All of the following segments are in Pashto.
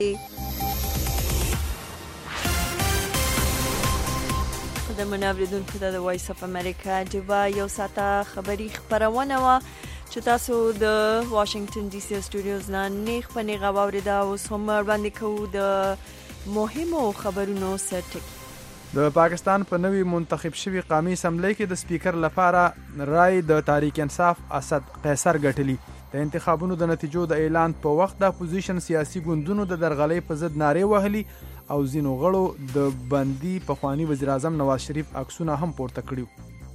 د منابریدونکو د وایس اف امریکا جبا یو ساته خبری خبرونه وا چې تاسو د واشنگټن ډي سي سټوډیوز نه نیغ په نیغه واوریدا او هم باندې کوو د مهمو خبرونو سرټکی. د پاکستان په نوي منتخب شوی قومي اسمبلی کې د سپیکر لپاره رای د تحریک انصاف اسد قیصر ګټلی. د انتخابونو د نتیجو د اعلان په وخت د اپوزیشن سیاسي ګوندونو د درغلۍ په ضد نارې وهلي او ځینو غړو د بندي پخوانی وزیر اعظم نواز شریف عکسونه هم پورته کړي.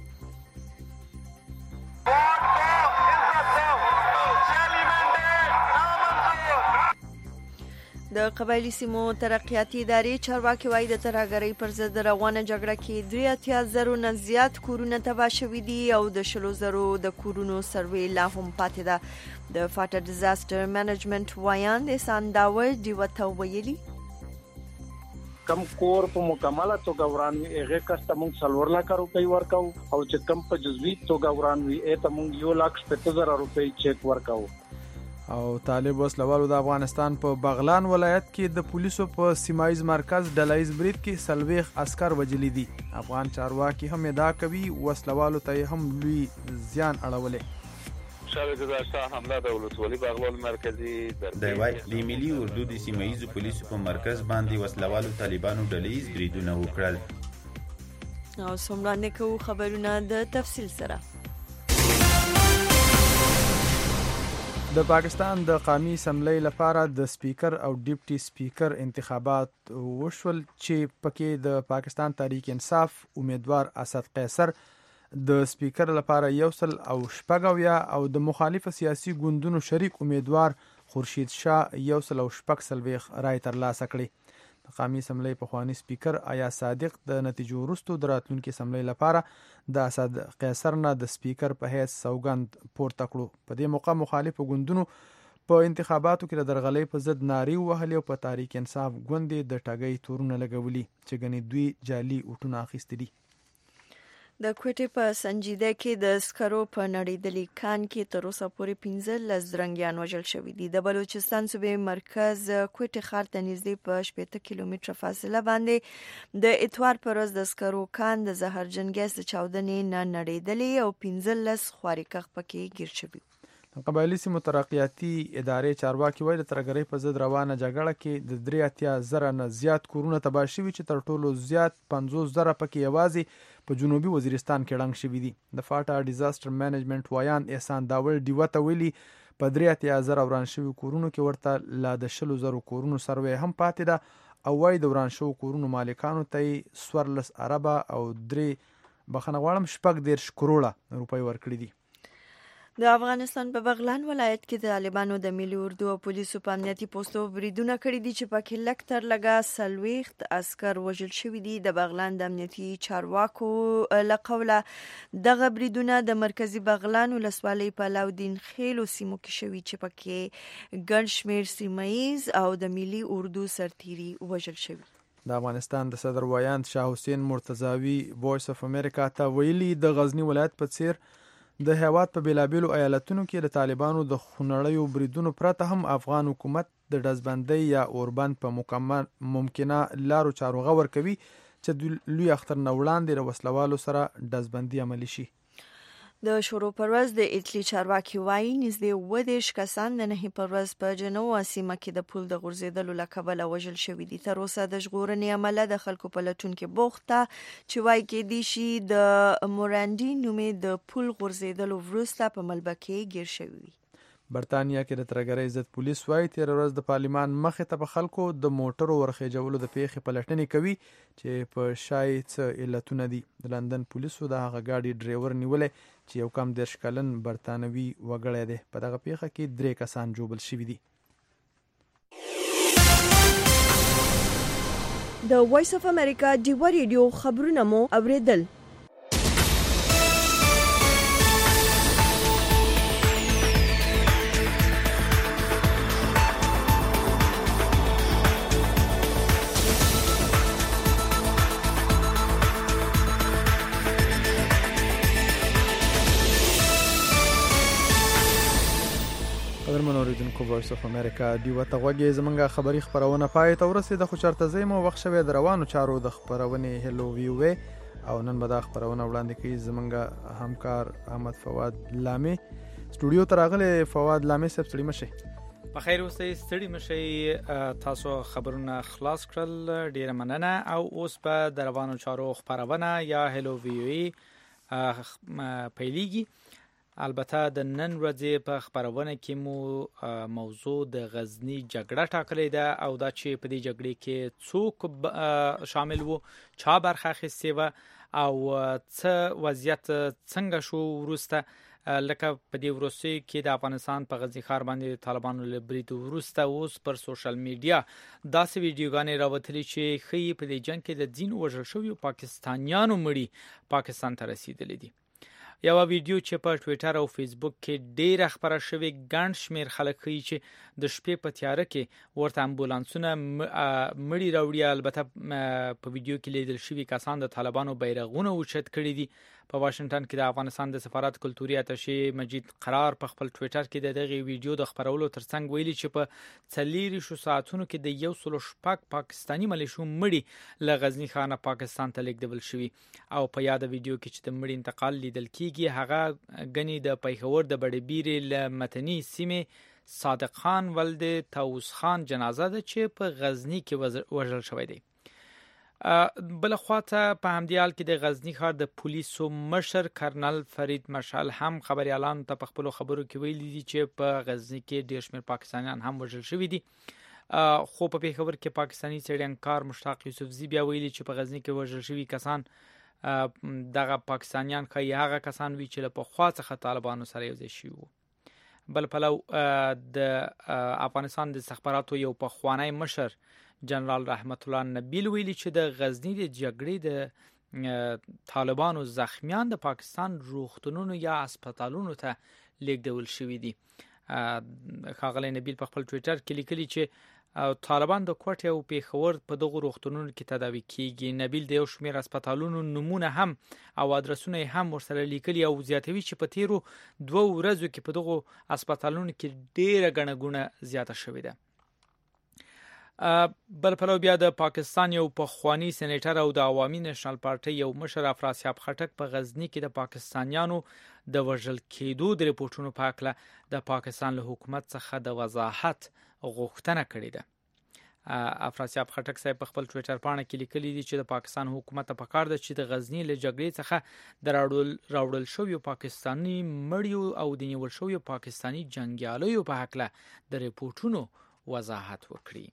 د قبایلی سیمو ترقیاتي ادارې چارواکي وایي د ترهګرۍ پر ضد روانه جګړه کې 83,000 نه زیات کورونه تباه شوي دي او د 20,000 د کورونو سروې لا هم پاتې ده. د فاټر ډیزاستر مینجمنت وایان احسان داور دیوه ته ویلي کم کور په مکمله توګه وران وي هغه کس ته موږ 4 لک روپۍ ورکو او چې کم په جزوي توګه وران وي ته موږ 1,70,000 روپۍ چیک ورکو. او طالب وسلوالو د افغانستان په بغلان ولایت کې د پولیسو په سیمایز مرکز ډلایز برید کې 40 عسكر وجلی دي. افغان چارواکي هم ادعا کوي وسلوالو ته هم لوی زیان اړولې. شاوې گذاشته حمله د ولسوالۍ بغلان مرکزي د ملي اردو د سیمایز پولیسو په مرکز باندې وسلوالو طالبانو ډلایز بریدونه وکړل. او څومره کوو خبرونه د تفصیل سره. د پاکستان د قومي اسمبلی لپاره د سپیکر او ډیپټي سپیکر انتخابات وشول چې پکې د پاکستان تحریک انصاف امیدوار اسد قیصر د سپیکر لپاره 1,000 او د مخالف سیاسي ګوندونو شریک امیدوار خورشید شاه 1,000 رای ترلاسه کړي. د قومي اسمبلی پخوانی سپیکر آیا صادق د نتیجو وروسته د راتلونکي اسمبلی لپاره د اسد قیصر نه د سپیکر په حیث سوګند پورته کړو. په دې موقع مخالف ګوندونو په انتخاباتو کې د درغلۍ په ضد نارې وهلې او په تحریک انصاف ګوند د ټاګۍ تورونه لګولي چې ګنې دوی جعلي اوټونه اخیستي دي. د کوټې په سنجیده کې د سکرو په نړیدلي کان کې تر اوسه پورې 15 درنګیان وژل شوي دي. د بلوچستان صوبې مرکز کوټې ښار ته نږدې په 80 کیلومتره فاصله باندې د اتوار پر ورځ د سکرو کان د زهرجن ګیس د چاودنې نه نړیدلي او 15 خوارې کښ پکې ګیر شوي. قبایلی سیمو ترقیاتي ادارې چارواکي وایي د ترهګرۍ په ضد روانه جګړه کې د 83,000 نه زیات کورونه تباه شوي چې تر ټولو زیات 50,000 پکې یوازې په جنوبي وزیرستان کې ړنګ شوي دي. د فاټر ډیزاستر مینجمنت وایان احسان داول دیوه ته ویلي په 83,000 وران شوي کورونو کې ورته لا د 20,000 کورونو سروې هم پاتې ده او وایي د وران شوو کورونو مالکانو ته 14 اربه او 3 کروڑه روپۍ ورکړي دي. د افغانستان په بغلان ولایت کې د طالبانو د ملي اردو او پولیسو په امنیتي پوسټو بریدونه کړي دي چې پکې لږ تر لږه 40 عسكر وژل شوي دي. د بغلان د امنیتي چارواکو له قوله دغه بریدونه د مرکزی بغلان ولسوالۍ په لاودین خیلو سیمو کې شوي چې پکې ګڼ شمېر سیمایز او د ملي اردو سرتیري وژل شوي. د افغانستان د صدر وایاند شاه حسین مرتضوی وایس اف امریکا ته ویلي د غزنی ولایت په څیر د هیواد په بیلابیلو ایالتونو کې د طالبانو د خونړیو بریدونو پرته هم افغان حکومت د ډزبندۍ یا اوربند په ممکنه لارو چارو غور کوي چې لوی اختر نه وړاندې د وسلوالو سره ډزبندي عملي شي. د شروع پر ورځ د ایټلی چارواکي وایي نږدې 20 کسان د نهي پر ورځ په جنوب سیمه کې د پول د غورځېدلو له کبله وژل شوي دي. تر اوسه د ژغورنې عمله د خلکو په لټون کې بوخته چې وایي کېدای شي د مورانډي نومې د پول غورځېدلو وروسته په ملبه کې ګیر شوي وي. برتانیا کې د ترهګرۍ ضد پولیس وایي تیر ورځ د پارلمان مخې ته په خلکو د موټرو ورخېجولو د پیښې پلټنې کوي چې په شای څه علتونه دي. د لندن پولیسو د هغه ګاډي ډرایور نیولې چې یو کم 10 کلن برتانوي وګړی دی. په دغه پیښه کې 3 کسان جوبل شوي دي. د وایس اف امریکا ډیوه ریډیو خبرونه مو اوریدل. وایس اف امریکا دی وته وګي زمونږه خبری خبرونه پای ته ورسېده خو چرته زمو وخت شوه د روانو چارو د خبرونه هلو ویو او نن به د خبرونه وړاندې کوي زمونږه همکار احمد فواد لامي سټوډیو ته راغلی. فواد لامي صاحب ستړي مشه؟ په خیر اوسئ، ستړي مشه. تاسو خبرونه خلاص کړل، ډیره مننه. او اوس په د روانو چارو خبرونه یا هلو ویو پیلېږي. البته د نن ورځې په خبرونه کې مو موضوع د غزنی جګړه ټاکلې ده او دا چې په دې جګړې کې څوک شامل وو، چا برخه اخیستې وه او څه وضعیت څنګه شو وروسته. لکه په دې وروستیو کې د افغانستان په غزنی ښار باندې طالبانو له برید وروسته اوس پر سوشل میډیا داسې ویډیوګانې راوتلي چې ښیي په دې جنګ کې د ځینو وژل شویو پاکستانیانو مړي پاکستان ته رسیدلي دي. یو ویډیو چې په ټوئیټر او فیسبوک کې ډیره خبره شوې، ګڼ شمیر خلک ښیي چې د شپې په تیاره کې ورته امبولانسونه مړي راوړي. البته په ویډیو کې لیدل شوي کسان د طالبانو بیرغونه اوچت کړي دي. په واشنگټن کې د افغانستان د سفارت کلتوري اتشې مجید قرار په خپل ټوئیټر کې دغه ویډیو د خبرولو ترڅنګ ویلي چې په 4 ساعتونو کې د 106 پاکستانی ملیشو مړي له غزنی ښار پاکستان ته لیږدول شوي. او په یاد ویډیو کې چې د مړي انتقال لیدل کیږي هغه غني د پیښور د بډې له متنی سیمه صادق خان ولد طاووس خان جنازه ده چې په غزنی کې وژل شوی دی. بل خواته په همدې حال کې د غزنی ښار د پولیسو مشر کرنل فرید مشعل هم خبريالانو ته په خپل خبرو کې ویلي دي چې په غزنی کې ډېر شمېر پاکستانیان هم وژل شوي دي. خو په پیښور کې پاکستانی څېړنکار مشتاق یوسفزي بیا ویلي چې په غزنی کې وژل شوي کسان دغه پاکستانیان ښایي هغه کسان وي چې له پخوا څخه طالبانو سره یوځای شوي وو. بل پلو د افغانستان د استخباراتو یو پخوانی مشر جنرال رحمت الله نبیل ویلي چې د غزنی د جګړې د طالبانو زخمیان د پاکستان روغتونونو یا هسپتالونو ته لیږدول شوي دي. ښاغلی نبیل په خپل ټوئیټر کې لیکلي چې طالبان د کوټې او پیښور په دغو روغتونونو کې تداوي کیږي. نبیل د یو شمېر هسپتالونو نمونه هم او ادرسونه هم ورسره لیکلي او زیاتوي چې په تیرو 2 ورځو کې په دغو هسپتالونو کې ډیره ګڼه ګوڼه زیاته شوې ده. بل پلو بیا د پاکستان یو پخوانی سېنیټر او د عوامي نېشنل پارټي یو مشر افراسیاب خټک په غزنی کې د پاکستانیانو د وژل کېدو د ریپورتونو په اړه د پاکستان له حکومت څخه د وضاحت غوښتنه کړې ده. افراسیاب خټک صاحب په خپل ټوئیټر باندې کې لیکلي دي چې د پاکستان حکومت ته پکار ده چې د غزنی له جګړې څخه د راوړل شویو پاکستانی مړیو او د نیول شویو پاکستانی جنگیالیو په اړه د ریپورتونو وضاحت وکړي.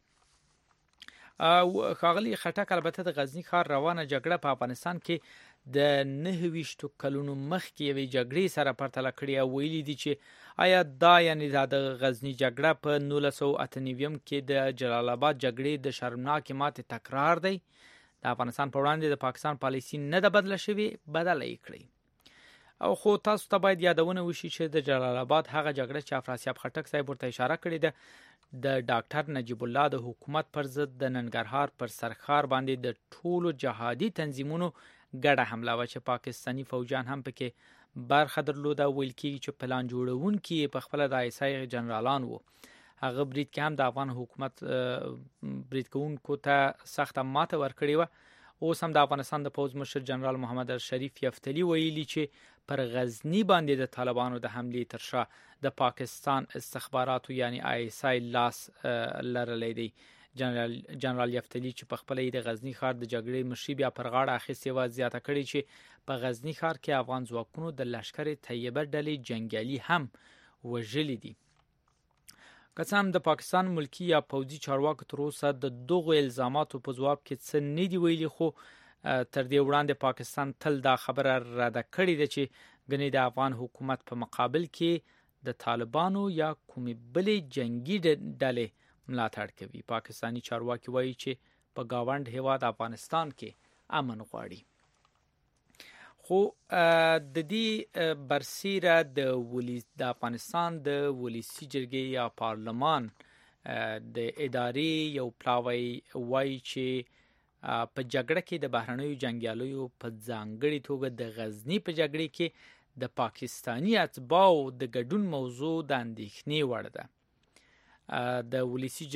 ښاغلی خټک البته د غزنی ښار روانه جګړه په افغانستان کې د 29 کلونو مخکې یوې جګړې سره پرتله کړې او ویلي دي چې آیا دا یعنی د غزنی جګړه په 1998 کې د جلال آباد جګړې د شرمناکې ماتې تکرار دی. د افغانستان په وړاندې د پاکستان پالیسي نه ده بدله شوې، بدله یې کړې. او خو تاسو ته باید یادونه وشي چې د جلال آباد هغه جګړه چې افراسیاب خټک صاحب ورته اشاره کړې ده د ډاکټر نجیب الله د حکومت پر ضد د ننګرهار پر سرخار باندې د ټولو جهادي تنظیمونو ګډه حمله و چې پاکستانی فوجان هم پکې برخه درلوده. ویل کېږي چې پلان جوړونکي په خپل د آیسای جنرالان وو. هغه برید کې هم د افغان حکومت برید کوونکو ته سخت ماته ورکړې و. اوس هم د افغانستان د پوز مشر جنرال محمد شریف یفتلی ویلي چې پر غزنی باندې د طالبانو د حمله تر شا د پاکستان استخباراتو یعنی آیسای لاس لرلې دی. جنرال یفتلی چې په خپل د غزنی ښار د جګړې مشري بیا پر غاړه اخیستې و، زیاته کړې چې په غزنی ښار کې افغان ځواکونو د لشکر طیبه ډلې جنگیالي هم وژلي دي. که څه هم د پاکستان ملکی یا پوځي چارواکو تر اوسه د دغو الزاماتو په ځواب کې څه نه دی ویلي، خو تر دې وړاندې پاکستان تل دا خبره رد کړې ده چې ګنې د افغان حکومت په مقابل کې د طالبانو یا کومې بلې جنگي ډلې ملاتړ کوي. پاکستانی چارواکي وایي چې په گاونډ هیواد افغانستان کې امن غواړي. خو د دې برسیره د افغانستان د ولسی جرګې یا پارلمان د ادارې یو پلاوی وایي چې په جګړه کې د بهرنیو جنگیالیو په ځانګړي توګه د غزنی په جګړه کې د پاکستانی اتباعو د ګډون موضوع د اندېښنې وړ ده. د ولسی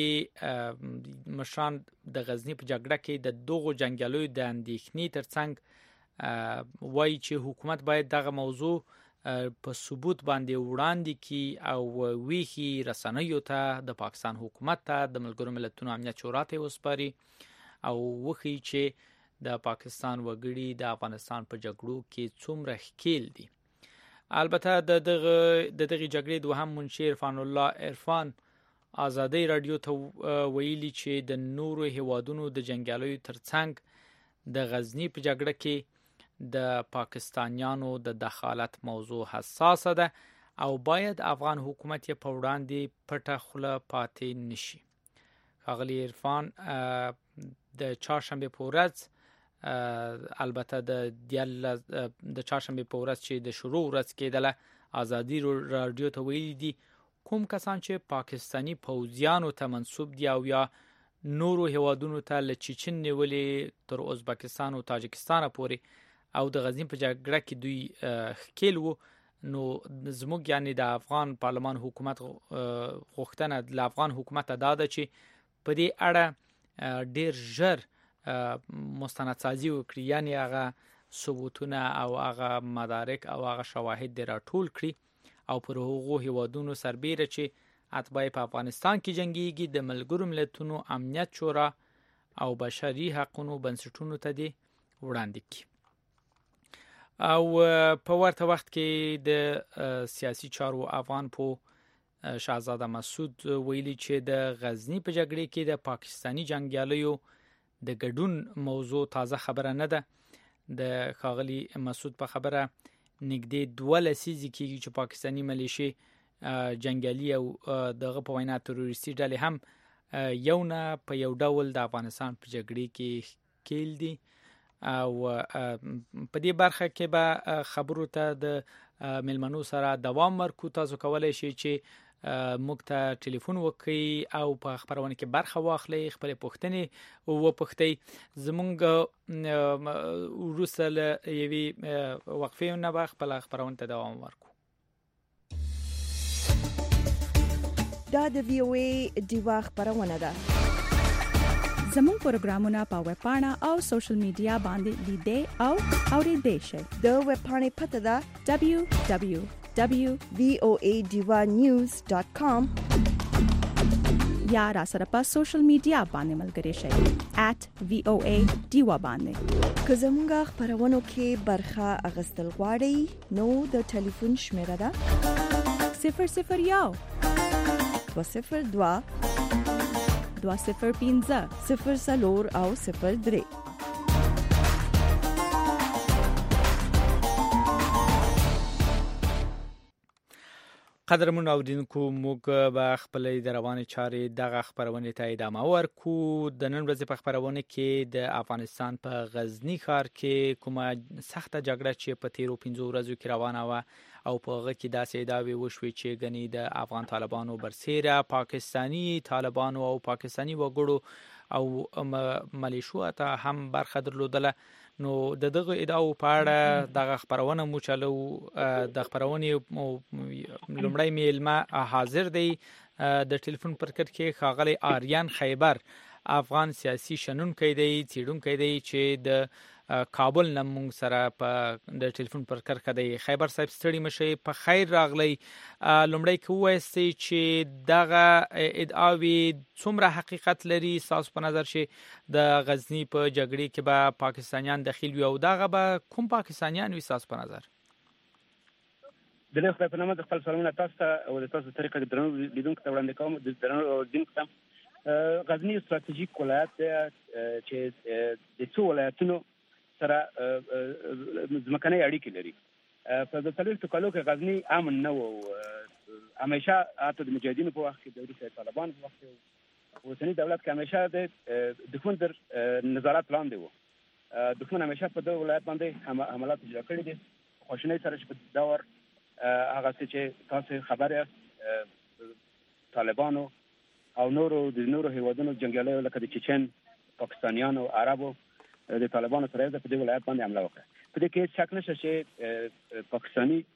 جرګې مشران د غزنی په جګړه کې د دوغو جنگیالیو د اندېښنې ترڅنګ وایي چې حکومت باید دغه موضوع په ثبوت باندې وړاندې کی او ویخي رسنیو ته د پاکستان حکومت ته د ملګرو ملتونو امنیت شورا ته وسپاري او وخی چې د پاکستان وګړي د افغانستان په جګړو کې څومره ښکیل دي. البته د دغه جګړې دوهم منشي عرفان الله عرفان آزادی رادیو ته ویلي چې د نورو هیوادونو د جنگیالیو ترڅنګ د غزنی په جګړه کې د پاکستانیانو د دخالت موضوع حساسه ده او باید افغان حکومت یې په وړاندې پټه خوله پاتې نشي. ښاغلی عرفان د چهارشنبه په ورځ البته د چهارشنبه په ورځ چې د شروع ورځ کېدله آزادی رادیو ته ویلي دي کوم کسان چې پاکستانی پوځیانو ته منسوب دي او یا نورو هیوادونو ته له چچن نیولې تر ازبکستان او تاجکستان پورې او د غزنی په جګړه کې دوی ښکیل وو، نو زموږ یعنی د افغان پارلمان حکومت غوښتنه د افغان حکومت ادا ده چې په دې اړه ډیر ژر مستندسازي وکړي، یعنی هغه ثبوتونه او هغه مدارک او هغه شواهد د راټول کړي او پر هغو هیوادونو سربیره چې اتباع په افغانستان کې جنگيږي د ملګرو ملتونو امنیت شورا او بشري حقوقو بنسټونو ته دی وړاندې کړي. او په ورته وخت کې د سیاسي چارو افغان په شاهزاده مسعود ویلي چې د غزنی په جګړه کې د پاکستانی جنگیالیو د ګډون موضوع تازه خبره نه ده. د ښاغلي مسعود په خبره نږدې 2 لسیزې کېږي چې پاکستانی ملیشي جنگیالي او دغه په وینا تروریستي ډلې هم یو نه په یو ډول د افغانستان په جګړه کې ښکیل دي او په دې برخه کې به خبرو ته د ملمنو سره دوام ورکو. تاسو کولای شئ چې موږ ته ټلیفون وکړئ او په خبرونه کې برخه واخلئ، خپل پوښتنې وپوښتئ. زموږ وروسته له یوې وقفې نه به خپل خبرونه ته دوام ورکو. دا د VOA ډیوا خبرونه ده. زموږ پروګرامونه په ویب پاڼه او سوشل میډیا باندې لیدئ او اوریدئ شئ. د ویب پاڼې پته ده www.voadivanews.com یا را سره په سوشل میډیا باندې ملګري شئ @VOA باندې. که زموږ خبرونو کې برخه اخیستل غواړئ نو د ټلیفون شمیره ده 001 202 205 04 او 03. قدرمن اوریدونکو موږ به خپل د رواني چارې دغه خبرونه ته ادامه ورکو. د نن ورځې په خبرونه کې د افغانستان په غزنی ښار کې کومه سخته جګړه چې په 13 ورځو کې روانه و او په هغه کې داسې ادعاوې وشوې چې غني د افغان طالبانو برسېره پاکستانی طالبانو او پاکستانی وګړو او ملیشو ته هم برخه درلودله. نو دغه ادعاو په اړه دغه خبرونه مو چلو. د خبرونه لومړی میلمه حاضر دی د ټلیفون پر کټ کې ښاغلی آریان خیبر، افغان سیاسي شنونکی دی، څېړونکی دی چې د کابل نه موږ سره په د ټلیفون پر کټ کې دی. خیبر صاحب ستړي مشئ، په خیر راغلی. لومړی که ووایئ چې دغه ادعاوې څومره حقیقت لري ستاسو په نظر چې د غزنی په جګړې کې به پاکستانیان دخیل وي او دغه به کوم پاکستانیان وي ستاسو په نظر؟ د له خپل نامه د خپل سلامونه تاسو ته او د تاسو طریقې درنو لیدونکو ته وړاندې کوم. د درنو لیدونکو ته غزنی استراتیژیک ولایت چې د څو ولایتونو سره ځمکنۍ اړیکې لري. په د څلورو کالو کې غزنی امن نه و. همیشه حتی د مجاهدینو په وخت کې د روسي طالبانو په وخت کې اوسنی دولت کې همیشه د دښمن در نظارت لاندې و. دښمن همیشه په دغه ولایت باندې حملات اجرا کړي دي. خوشنۍ سره چې په داور هغه چې تاسو خبر یاست طالبانو او د نورو هیوادونو جنگیالیو لکه د چچن، پاکستانیانو، عربو د طالبانو سره په دې ولایت باندې حمله وکړه. په دې کې شک نشته چې پاکستاني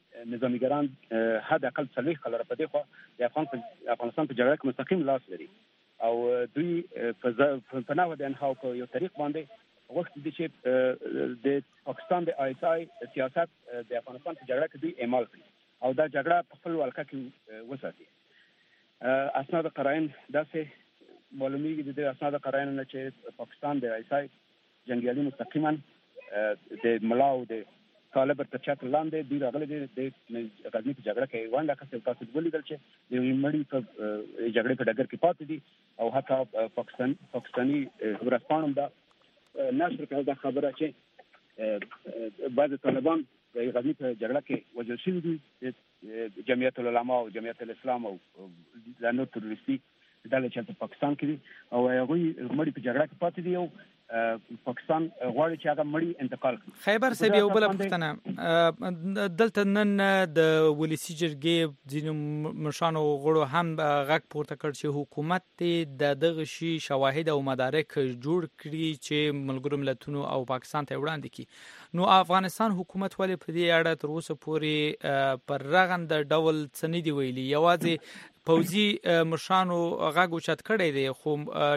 نظامیګران حد اقل 40 کال په دې خو د افغانستان په جګړه کې مستقیم لاس لري او دوی په نوو د انهاو په یو طریق باندې وخت دي چې د پاکستان د ISI سیاست د افغانستان په جګړه کې دوی اعمال کړي او دا جګړه په خپل ولکه کې وساتي. اسناد قرائن داسې معلومیږي د اسناد قرائن نه چې پاکستان د ISI جنگیالي مستقیما د ملاو د طالب تر چت لاندې دوی راغلي د غزني په جګړه کې ونده کسب تاسو ولیدل چې د مړی په جګړه په ډګر کې پاتې دي او حتی پاکستاني ورسپانم دا نشر کړه دا خبره چې بعض طالبان د غزني په جګړه کې وژل شوي دي جمعیت العلماء او جمعیت الاسلام او لانو تروریستي ډلې چې په پاکستان کې دي او هغوی مړی په جګړه کې پاتې دي او پاکستان غواړي چې هغه مړی انتقال کړي. خیبر صاحب یو بل پوښتنه دلته نن د ولسی جرګې ځینو مشانو غړو هم غږ پورته کړ چې حکومت د دغه شی شواهد او مدارک جوړ کړي چې ملګرو ملتونو او پاکستان ته وړاندې کړي. نو افغانستان حکومت ولې په دې اړه تر اوسه پورې پر رغند ډول څه نه دی ویلي؟ یوازې پوځي مشانو غږ اوچت کړی دی خو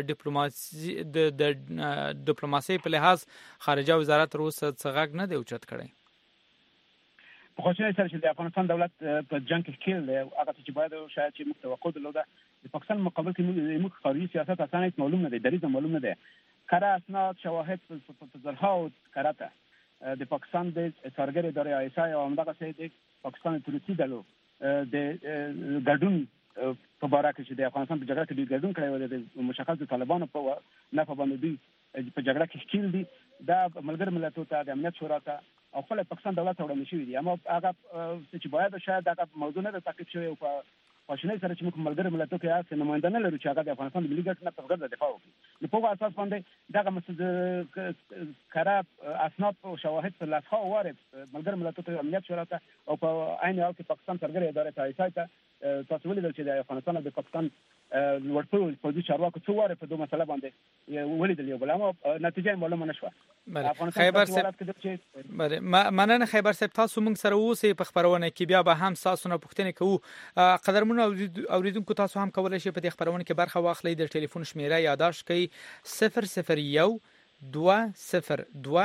د ډیپلوماسي په لحاظ خارجه وزارت تر اوسه څه غږ نه دی اوچت کړی. په خصوصي سره چې د افغانستان دولت په جنگ کې ښکیل دی هغه چې باید شاید چې موږ توقع درلوده د پاکستان مقابل کې موږ خارجي سیاست اسانه معلوم نه دی دریض معلوم نه دی کره اسناد شواهد په زرهاو کراته د پاکستان د څارګر ادارې ISI او همدغه سي د پاکستان تروریستي ډلو د ګډون په باره کې چې د افغانستان په جګړه کې دوی ګډون کړی و د مشخص طالبانو په نه په باندې دوی په جګړه کې ښکیل دي دا ملګر ملتونو ته د امنیت شورا ته او خپل پاکستان دولت ته وړاندې شوي دي اما هغه چې باید شاید هغه موضوع نه تعقیب شوی او په پښنې سره چې موږ ملګر ملتونو کې هغه نماینده نه لرو چې هغه د افغانستان د ملي ګټو نه په ګډه دفاع وکړي. نو په اساس باندې دغه مسله کره اسناد او شواهد په لاس خو واره ملګر ملتونو ته امنیت شورا ته او په عین حال کې پاکستان څرګره ادارې ته ISI ته تاسو ولیدل چې د افغانستان او د پاکستان ورته پولیس چارواکو څو واره په دوه مسله باندې ولیدل یو بل اما نتیجه معلومه نشوه. خیبر صاحب مننه خیبر صاحب تاسو موږ سره اوسئ په خبرونه کې بیا به هم تاسو نه پوښتنه کوو. قدرمن اوریدونکو تاسو هم کولای شئ په دې خبرونه کې برخه واخلئ د ټلیفون شمیره یادداشت کړئ 001 202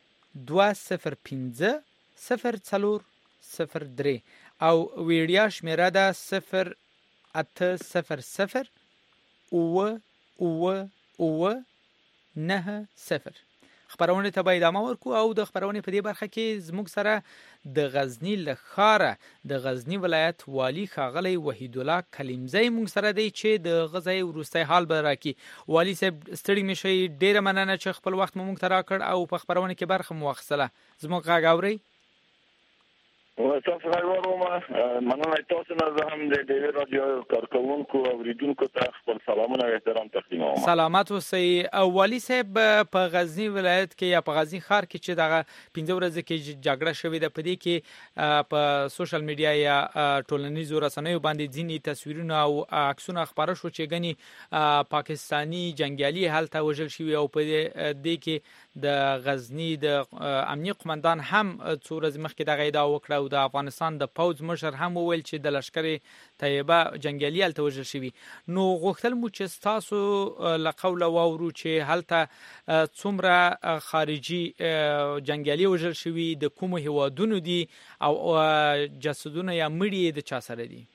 205 0403 او ویډیا شمیره ده 0800 90. خبرونه ته به ادامه ورکو او د خبرونه په دې برخه کې زموږ سره د غزنی لخاره د غزنی ولایت والی ښاغلی وحید الله کلیمزی موږ سره دی چې د غزای وروستی حال به راکړي. والی صاحب ستړي مشئ ډیره مننه چې خپل وخت مو موږ ته راکړ او په خبرونه کې برخه مو واخیستله. زموږ غږ اورئ؟ تاسو راوړم مننه تاسو نه زه هم د ډیوی رادیو کارکونکو او اوریدونکو ته خپل سلامونه او احترام تقدیموم. سلامت اوسئ. والی صاحب په غزنی ولایت کې یا په غزنی ښار کې چې دغه 15 ورځې کې جګړه شوې ده په دې کې په سوشل میډیا یا ټولنیزو رسنیو باندې ځینې تصویرونه او عکسونه خبره شو چې ګني پاکستانی جنگیالي هلته وژل شوي او په دې کې د غزنی د امنیه قومندان هم څو ورځې مخکې دغه ادعا وکړه او د افغانستان د پوځ مشر هم وویل چې د لشکر طیبه جنگیالي هلته وژل شوي. نو غوښتل مو چې تاسو له قوله واورو چې هلته څومره خارجي جنگیالي وژل شوي د کومو هیوادونو دي او جسدونه یا مړي د چا سره دي؟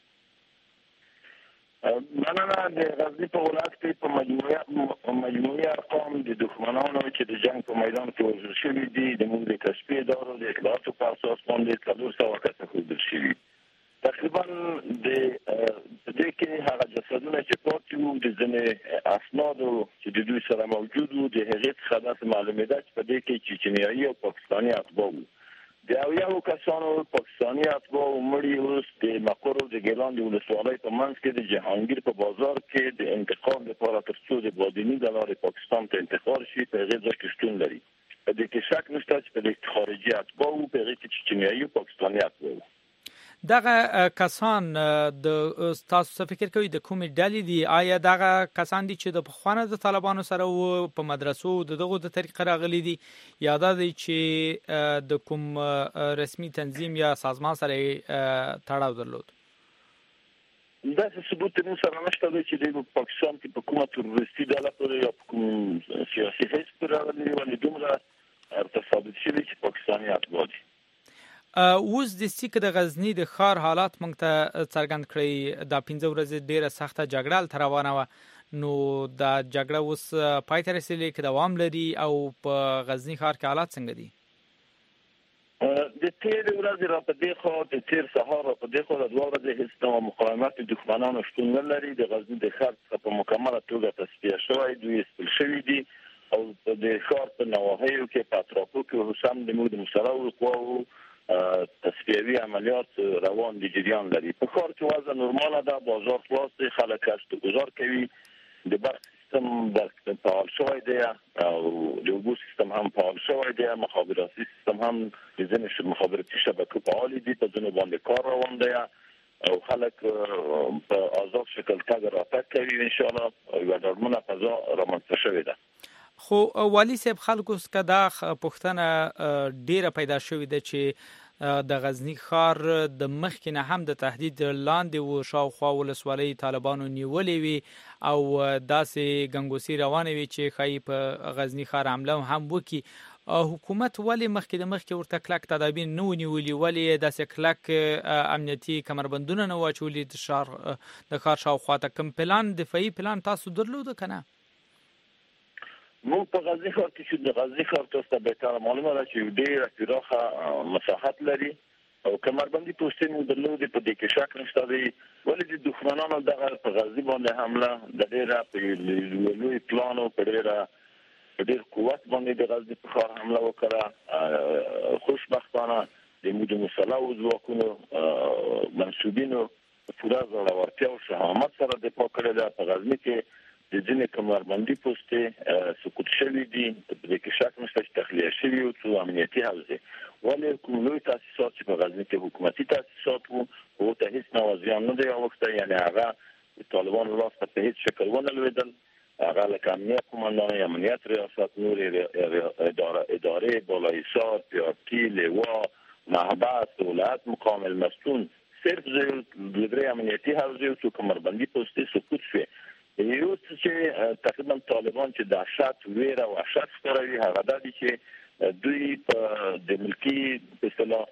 مننه. د غزني په ولایت کې په مجموعي ارقام د دښمنانو چې د جنگ په میدان کې وژل شوي دي د موږ د کشفي ادارو د اطلاعاتو په اساس باندې 400 کسه ښودل شوي. تقریبا د دې کې هغه جسدونه چې پاتې وو د ځینې اسنادو چې د دوی سره موجود وو د هغې څخه داسې معلومېده چې په دې کې چچنیایي او پاکستاني اتباع وو. د یو کسانو پاکستاني اتباع مړي اوس د مقر د ګیلان د ولسوالۍ په منځ کې د جهانگیر په بازار کې د انتقال لپاره تر څو د بادینی د لارې پاکستان ته انتقال شي په هغې ځای کې شتون لري. په دې کې شک نشته چې په دې خارجي اتباع وو په هغې کې چچنیایي او پاکستاني اتباع وو. دغه کسان د تاسو فکر کوي د کومې ډلې دي؟ آیا دغه کسان دي چې د پخوانه د طالبانو سره و په مدرسو دغه د طریقې راغلي دي، یا دا دي چې د کوم رسمي تنظیم یا سازمان سره تړاو درلود؟ دا ثبوت نو سره نشته چې د پاکستان کې په کومه تروریستي ډله پورې یا کوم سیاسي حزب راغلي ولې دومره ارتباط شوی چې پاکستاني اتباع دي. اوس د سیک د غزنی د ښار حالات موږ ته څرګند کړی. دا 15 ورځې ډیره سخته جګړه تر روانه وه، نو دا جګړه اوس پای ته رسیدلې که دوام لري او په غزنی ښار کې حالات څنګه دي؟ د تیر ورځې را په دې خوا د تیر سهار را په دې خوا د 2 ورځې هیڅ ډول مقاومت دښمنانو شتون نه لري. د غزنی د ښار څخه په مکمله توګه تصفیه شوی، دوی ایستل شوي دي او د ښار په نواحیو کې په اطرافو کې هم د موږ د مسلحو قواو تصفیوي عملیات روان دي، جریان لري. په ښار کې وضع نورماله ده، بازار خلاص دی، خلک کسب و گذار کوي، د برق سیستم فعال شوی دی او د اوبو سیستم هم فعال شوی دی، مخابراتي سیستم هم د ځینې مخابراتي شبکو فعال دي، په ځینو باندې کار روان دی او خلک په آزاد شکل تګ راتګ کوي. ان شاء الله یوه ډاډمنه فضا رامنځته شوې ده. خو والي صاحب، خلکو څخه دا پوښتنه ډیره پیدا شوې ده چې د غزنی ښار د مخکې نه هم د تهدید لاندې و، شاوخوا ولسوالۍ طالبانو نیولې وي او داسې ګنګوسي روانې وي چې ښایي په غزنی ښار حمله هم وکړي. حکومت ولې مخکې د مخکې ورته کلک تدابیر نه ونیولي؟ ولې داسې کلک امنیتي کمربندونه نه واچولي د ښار شاوخوا ته؟ کوم پلان، دفاعي پلان تاسو درلوده که نه؟ موږ په غزنی ښار کې چې د غزنی ښار تاسو ته بهتره معلومه ده چې ډېره پراخه مساحت لري او کمربندي پوستې موږ درلودې، په دې کې شک نشته دی. ولې د دښمنانو دغه په غزني باندې حمله د ډېره په لوی پلان او په ډېر قوت باندې د غزني په ښار حمله وکړه. خوشبختانه د موږ د مسلحو ځواکونو منسوبینو پوره زړورتیا او شهامت سره دفاع کړې ده. په غزني کې د ځینې کمربندي پوستې سقوط شوي دي، په دې کې شک نشته چې تخلیه شوي او څو امنیتي حوزې. ولې کوم لوی تاسیسات چې په غزني کې حکومتي تاسیسات وو، هغو ته هېڅ نوع زیان نه دی اوښتی، یعنې هغه د طالبانو لاس ته په هېڅ شکل ونه لوېدل. هغه لکه امنیت قماندانۍ، امنیت ریاست، نور ادارې، بالایسار، پیارتي، لیوا، محبس، ولایت مقام المستون، صرف د 3 امنیتي حوزې او څو کمربندي پوستې سقوط شوې. یو څه چې تقریبا طالبان چې دهشت، ویره او وحشت خپروي هغه دا دي چې دوی په د ملکي په اصطلاح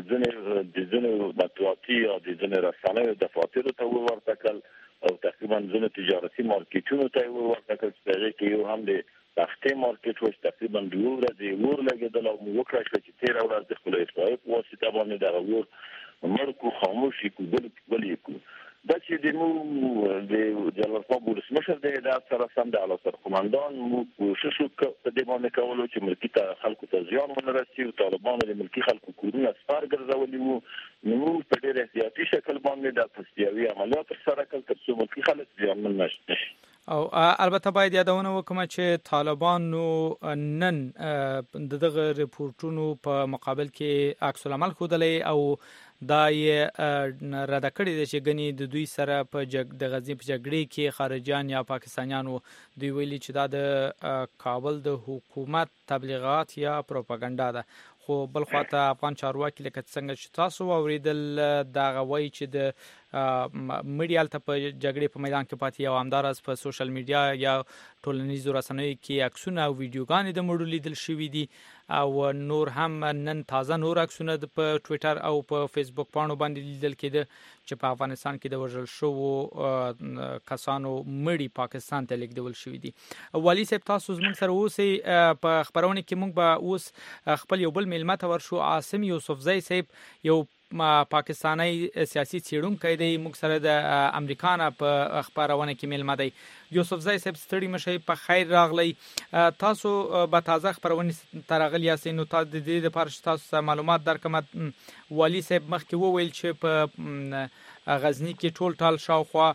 ځینې مطبوعاتي یا د ځینې رسنیو دفاترو ته ورته کړل او تقریبا ځینې تجارتي مارکیټونو ته ورته کړل چې هغې کې یو هم د پختې مارکیټ و چې تقریبا 2 ورځې اور لګېدل او موږ وکړه شوه چې 13 ورځ د خپلو اطلاعیو په واسطه باندې دغه اور مړ کړو، خاموش یې کړو، بل یې کړو. دا چې د موږ د جلال‌آباد ولسمشر د هدایت سره سم د اعلی سرقمندان موږ کوشش وکړو په دې باندې کولو چې ملکي خلکو ته زیان ونه رسي او طالبانو د ملکي خلکو کورونه سپار ګرځولي وو. نو موږ په ډېر احتیاطي شکل باندې د تصفیوي عملیات ترسره کړل تر څو ملکي خلک زیانمن نشي. او البته باید یادونه وکړم چې طالبانو نن دغه ریپورتونو په مقابل کې عکس العمل ښودلی او دا یې رد کړی دی چې ګنې د دوی سره په د غزني په جګړې کې خارجیان یا پاکستانیانو دوی ویلي چې دا د کابل د حکومت تبلیغات یا پروپاګاندا ده. خو بل خواته افغان چارواکي لکه څنګه چې تاسو واوریدل دغه وایي چې د میډیا ته په جګړې په میدان کې پاتې او همداراز په سوشل میډیا یا ټولنیزو رسنیو کې عکسونه او ویډیوګانې د مړو لیدل شوي دي او نور هم نن تازه نور عکسونه په ټویټر او په فیسبوک پاڼو باندې لیدل کېده چې په افغانستان کې د وژل شوو کسانو مړي پاکستان ته لیږدول شوي دي. والي صاحب، تاسو زموږ سره اوسئ. په خپرونه کې موږ به اوس خپل یو بل میلمه ته ورشو. عاصم یوسفزی صاحب یو پاکستانی سیاسي څېړونکی دی، موږ سره د امریکا نه په خپرونه کې میلمه دی. یوسفزی صاحب ستړي مشئ، په خیر راغلی. تاسو به تازه خپرونې ته راغلي یاستئ، نو د دې لپاره چې تاسو ته معلومات درکړم، والي صاحب مخکې وویل چې په غزنی کې ټول ټال شاوخوا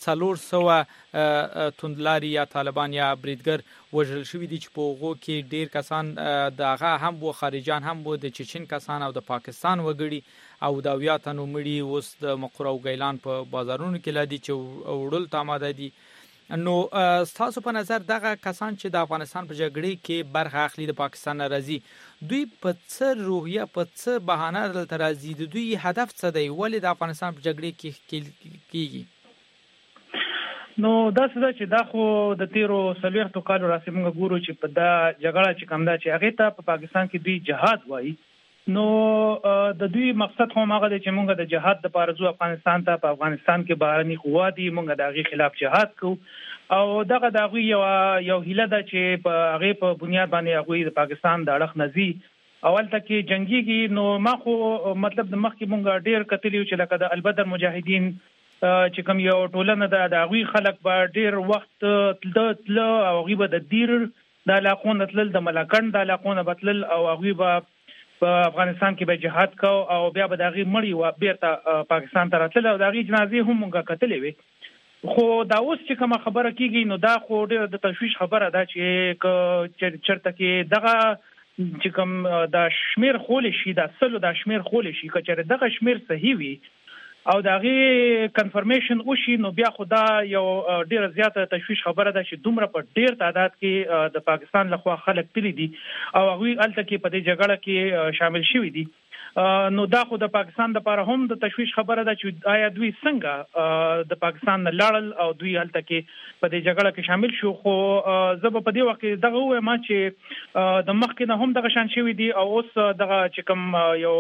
400 توندلاري یا طالبان یا بریدګر وژل شوي دي چې په هغو کې ډیر کسان دغه هم وو خارجان هم وو د چچن کسان او د پاکستان وګړي او د اویا تنو مړي اوس د مقر او ګیلان په بازارونو کې لدی چې وړل تاماده دي. نو تاسو په نظر دغه کسان چې د افغانستان په جګړې کې برخه اخلي د پاکستان راځي دوی په څه روحیه په څه بهانه دلته راځي د دوی هدف څه دی ولې د افغانستان په جګړې کې کیږي؟ نو دا څه ده چې دا خو د تیرو 40 کالو راځي موږ ګورو چې په دا جګړه چې کوم دا چې هغه ته په پاکستان کې دوی جهاد وایي نو د دوی مقصد خو هغه دی چې موږ د جهاد لپاره ځو افغانستان ته په افغانستان کې بهرني قوا دي موږ د هغه خلاف جهاد کوو او دغه د هغه یو هیله ده چې په هغه په بنیاد باندې هغه د پاکستان د اړخ نزي اول ته کې جنگيږي نو ما خو مطلب د مخ کې موږ ډیر کتلیو چې لکه د البدر مجاهدین چې کوم یو ټولنه ده د هغه خلک به ډیر وخت تل او هغه د دیر د علاقونو تل د ملکند د علاقونو بتل او هغه به په افغانستان کې به جهاد کو او بیا به دغه مړی و بیرته پاکستان ته راتل او دغه جنازې هم موږ کتلې وي خو دا اوس چې کوم خبره کیږي نو دا خو ډېر د تشویش خبره ده چې چرته کې دغه چې کوم د شمیر خول شي د اصل د شمیر خول شي کچره دغه شمیر صحیح وي او دغه کنفرمیشن وشي نو بیا خدا یو ډیر زیاته تشویش خبره ده چې دومره په ډیر تعداد کې د پاکستان لخوا خلک تللی دي او هغه الته کې په دې جګړه کې شامل شوي دي نو دا خو د پاکستان لپاره هم د تشویش خبره ده چې آیا دوی څنګه د پاکستان نه لاړل او دوی الته کې په دې جګړه کې شامل شو خو زه په دې وخت کې دغه وایم چې د مخکې نه هم دغه شان شوي دي او اوس دغه چې کوم یو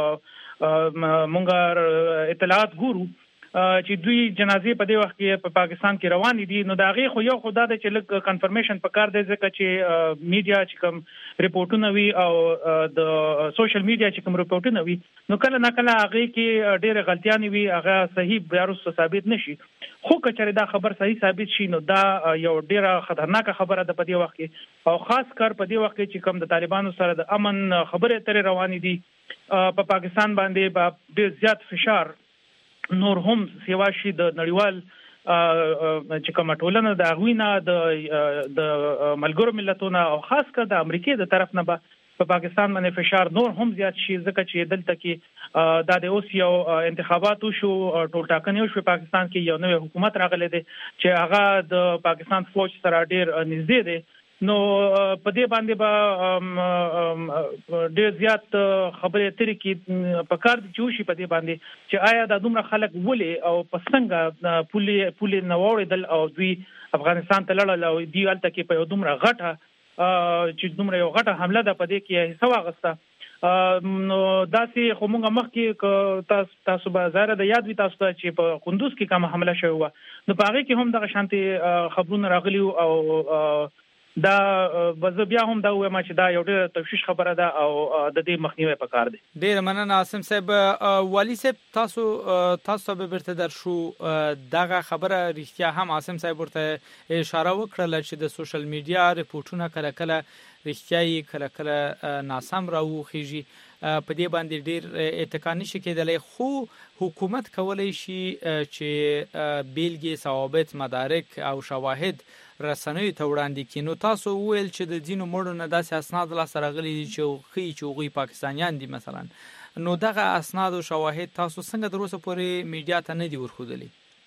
مونږ اطلاعات ګورو چې دوی جنازې په دې وخت کې په پاکستان کې روان دي نو دا غي خو یو خدای د چې لږ کنفرمیشن پکار دی ځکه چې میډیا چې کوم ریپورتونه وی او د سوشل میډیا چې کوم ریپورتونه وی نو کله نه کله هغه کې ډېر غلطیاں وی هغه صحیح بیا وروسته ثابت نشي خو کچره دا خبر صحیح ثابت شي نو دا یو ډېر خطرناک خبره ده په دې وخت کې او خاص کر په دې وخت کې چې کوم د طالبانو سره د امن خبره ترې روانې دي په پاکستان باندې په ډېر زیات فشار نور هم سیوا شي د نړیوال چې کوم ټولنه د اغوینه د ملګرو ملتونو او خاص کر د امریکای د طرف نه په پاکستان باندې فشار نور هم زیات شي ځکه چې دلته کې د اوس یو انتخابات شو ټول ټاکنې شو پاکستان کې یو نوې حکومت راغله ده چې هغه د پاکستان فوج سره ډیر نږدې ده نو په دې باندې به ډېر زیات خبرې ترې کې په کار دي چې شي په دې باندې چې آیا د دومره خلک ولې او په څنګه پولې نه وړېدل او دوی افغانستان ته لاړل او دوی هلته کې په یو دومره غټه چې دومره یو غټه حمله ده په دې کې حصه واخیسته نو داسې خو موږ مخکې تاسو به ظاهره د یاد وي تاسو ته چې په قندوز کې کومه حمله شوې وه نو په هغې کې هم دغه شانتې خبرونه راغلي او دا وزه بیا هم دا وایم چې دا یو ډېر تشویش خبره ده او د دې مخنیوي پکار دی. ډېر مننه عاصم صاحب. والی صاحب تاسو به برته در شو دغه خبره رښتیا هم عاصم صاحب ورته اشاره وکړه چې د سوشل میډیا ریپورتونه کله کله رښتیايي کله کله ناسم راوخیږي په دې باندې ډېر اتکا نشي کېدلی خو حکومت کولی شي چې بیلګې ثوابت مدارک او شواهد رسنیو ته وړاندې کړي نو تاسو وویل چې د ځینو مړو نه داسې اسناد لاسته راغلي دي چې هغوی پاکستانیان دي مثلا نو دغه اسناد او شواهد تاسو څنګه تر اوسه پورې میډیا ته نه دي ورښودلي؟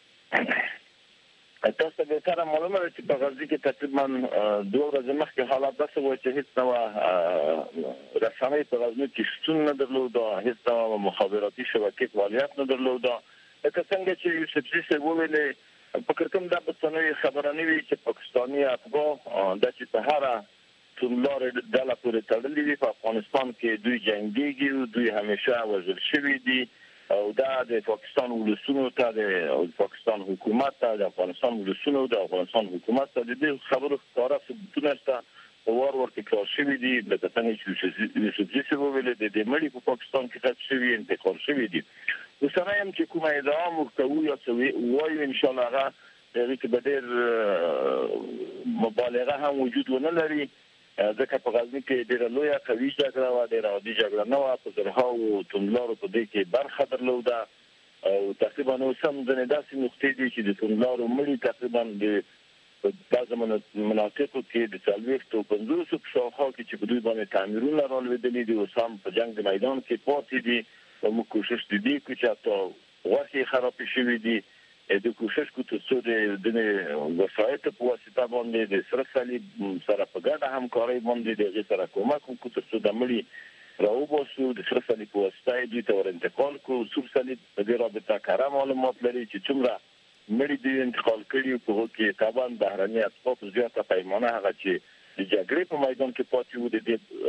تاسو به تر معلومه ده چې په غزني کې تقریبا 2 ورځې مخکې حالات داسې وو چې هیڅ نوع رسنۍ په غزني کې شتون نه درلود هیڅ نوع مخابراتي شبکې فعالیت نه درلود لکه څنګه چې یوسف زي وویل فکر کوم دا په څنوي خبرانه وی چې پاکستاني افغان د چې په هر ټولار د لا پورې تړلې وي په افغانستان کې دوی جنگيږي دوی همیشه وژل شوی دي او دا د پاکستان ولسونو ته د پاکستان حکومت ته د افغانستان ولسونو د افغانستان حکومت ته د دې خبرو ښکارا ثبوتونه شته ور تکرار شوی دي لکه څنګه چې یوسف زي وویل د مړي په پاکستان کې خط شوی انتقال شوی دي وسره هم چې کومه ادعا مختوي یا سوي وایو ان شاء الله هغه چې بدر مبالغه هم وجود ونه لري ځکه په غزني کې ډېر لوی قوي جګړه و ډېر عادي جګړه نه و په زرهاو توندلارو په دې کې برخه درلوده او تقریبا سم د داسې نقطې دي چې د توندلارو مړي تقریبا د بعض مناطقو کې د 450 په شاوخوا کې چې په دوی باندې تعمیرونه راولېدلي دي او سم په جنگ د میدان کې پاتې دي او موږ کوشش دي چې تاسو ورته خراب شي دي د کوشش کو ته څو د وسایت په واسطه باندې د سره صلیب سره په ګډه همکاري باندې د غیر سره کومک کو ته څو د مړي راوباسو د سره صلیب په واسطه دوی ته ور انتقال کو سور صلیب په دې رابطه کار معلومات لري چې څومره مړي دې انتقال کړي په هغه کې طبعا بهرني اسباب زیاته پیمانه هغه چې د جګړې په میدان کې پاتې وو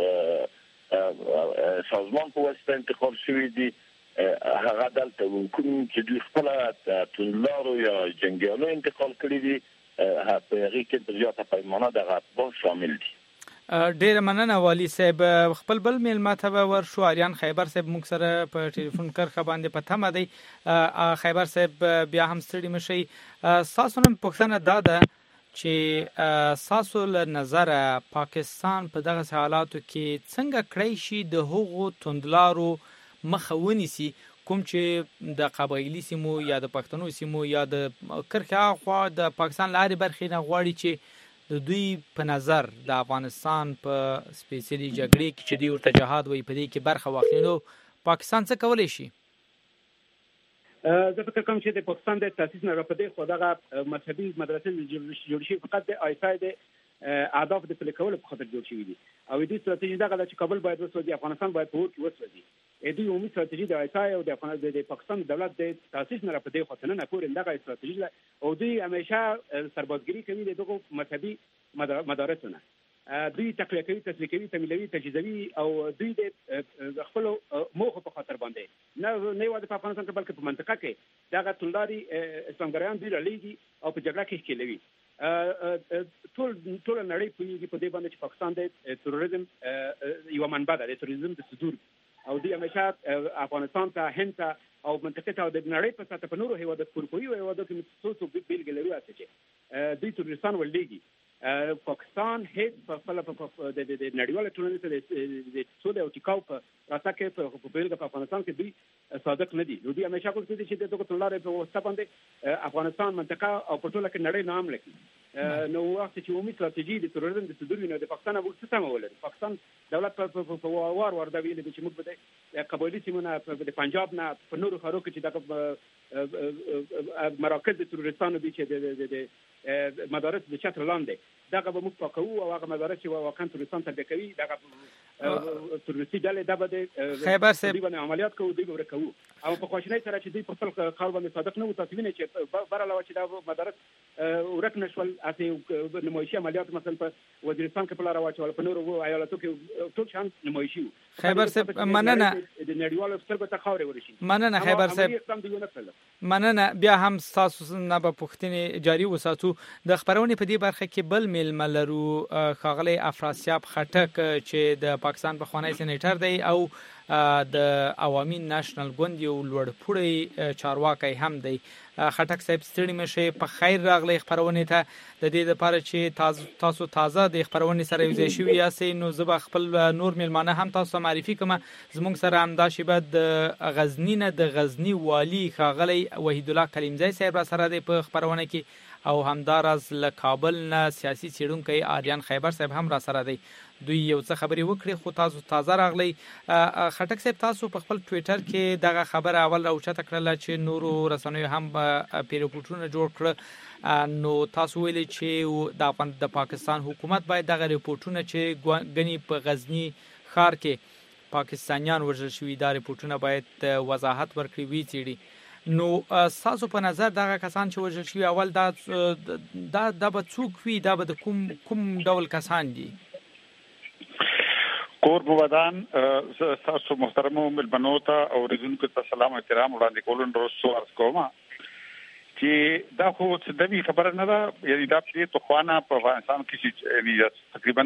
د سازمان په واسطه انتقال شوی دي هغه دلته کوم چې دوی خپل توندلارو یا جنگیالو انتقال کړي دي په هغه کې زیاته پیمانه دغه اسباب شامل دي. ډیر مننه والی صاحب. خپل بل میلمه ته ورشو اریان خیبر صاحب موږ سره په ټلیفون کرخه باندې پته مده خیبر صاحب بیا هم ستړي مشي تاسو نن پوښتنه داده چې تاسو له نظر پاکستان په دغه حالاتو کې څنګه کړی شي د هغو توندلارو مخه ونیسي کوم چې د قبایلی سیمو یا د پښتنو سیمو یا د کرخه خوا د پاکستان لارې برخې نه غواړي چې د دوی په نظر د افغانستان په سپیشلی جګړې کې چې دوی ورته جهاد وایي په دې کې برخه واخلي نو پاکستان څه کولی شي؟ زه فکر کوم چې د پاکستان د تاسیس نه راپدې خو دغه مذهبي مدرسې جوړ شي فقط د آیسای د اهداف د پلي کولو په خاطر جوړ شوی دي او دې ستراتیژي دغه چې کابل باید وسوځي افغانستان باید په اور کې وسوځي. دې عمومي ستراتیژي د آیسای او د پاکستان دولت د تاسیس نه راپدې خو نه پورې دغه ستراتیژي او دوی همیشه سربازګری کوي د دغه مذهبي مدارسونه دوی تقویه کوي تسلیح کوي تمویلوي تجهیزوي او دوی د خپل موخو په خاطر باندې نه یوازې په افغانستان کې بلکې په منطقه کې دغه توندلاري اسلامګرایان دوی لېږي او په جګړه کې ښکېلوي. ټول نړۍ پوهېږي په دې باندې چې پاکستان د تروریزم یوه منبع ده د تروریزم د صدور او دوی همیشه افغانستان ته هند ته او منطقه ته د نړۍ په سطح په نورو هېوادو اروپایي هېوادو کې څو بیلګې لرو چې دوی تروریستان ولېږي. پاکستان هیڅ په خپل د نړیوال ټولنې سره د سولې او ټیکاو په راتګ کې په بیلګه په افغانستان کې دوی صادق نه دي. دوی همیشه کوشش کوي چې دغه تللارې په واسطه باندې افغانستان منطقه او په ټوله کې نړۍ نام لکړي. نو وخت چې عمومي ستراتیژي د تروریزم د صدور نه د پاکستان او سیستم ولري پاکستان دولت په وار دا ویل چې موږ به د قبایلی سیمونه د پنجاب نه په نورو ښارو کې چې دغه مراکز د تروریستانو دي چې د مدارس د چتر لاندې دغه به موږ پاکوو او هغه مدارس چې واقعا تروریستان تربیه کوي دغه تروریستي ډلې دا به د خیبر صاحب دوی باندې عملیات کوو دوی به ورکوو او په خواشینۍ سره چې دوی په خپل کار باندې صادق نه وو تاسو وینئ چې بر علاوه چې دا مدارس ورک نشول اسې نمایشي عملیات مثلا په وزیرستان کې په لاره واچول په نورو ایالتو کې ټول شان نمایشي وو. خیبر صاحب مننه د نړیوالو سترګو ته خاورې ورشي. مننه خیبر صاحب مننه. بیا هم تاسو نه به پوښتنې جاری وساتو. د خبرونې په دې برخه کې بل میلمه لرو ښاغلی افراسیاب خټک چې د پاکستان پخوانی سېنیټر دی او د عوامي نېشنل ګوند یو لوړپوړی چارواکی هم دی. خټک صاحب ستړي مشه په خیر راغلی خبرونې ته. د دې لپاره چې تاسو تازه د خبرونې سره یوځای شوي یاستئ نو زه به خپل نور میلمانه هم تاسو معرفي کوم. زموږ سره همدا شیبه د غزنی نه د غزنی والی ښاغلی وحید الله کلیمزی صاحب را سره دی په خبرونه کې او همداراز له کابل نه سیاسي څېړونکی آریان خیبر صاحب هم را سره دی. دوی یو څه خبرې وکړي خو تاسو تازه راغلی. خټک صاحب تاسو په خپل ټویټر کې دغه خبره اول راوچته کړله چې نورو رسنیو هم پیروپوټونه جوړ کړه نو تاسو ویلي چې د پاکستان حکومت باید دغه ریپورټونه چې غني په غزنی ښار کې پاکستانیان وژل شوي دا ریپورټونه باید وضاحت ورکړي وي څېړي. نو تاسو په نظر دغه کسان چې وژل شوي اول دا به څوک وي دا به د کوم ډول کسان دي؟ کور بودان تاسو محترم ملمنو ته او اوریدونکو ته سلام او احترام وړاندې کولم وروسته عرض کوم چې دا خو د خبره نه ده یعنی دا په توخوانه په افغانستان کې چې تقریبا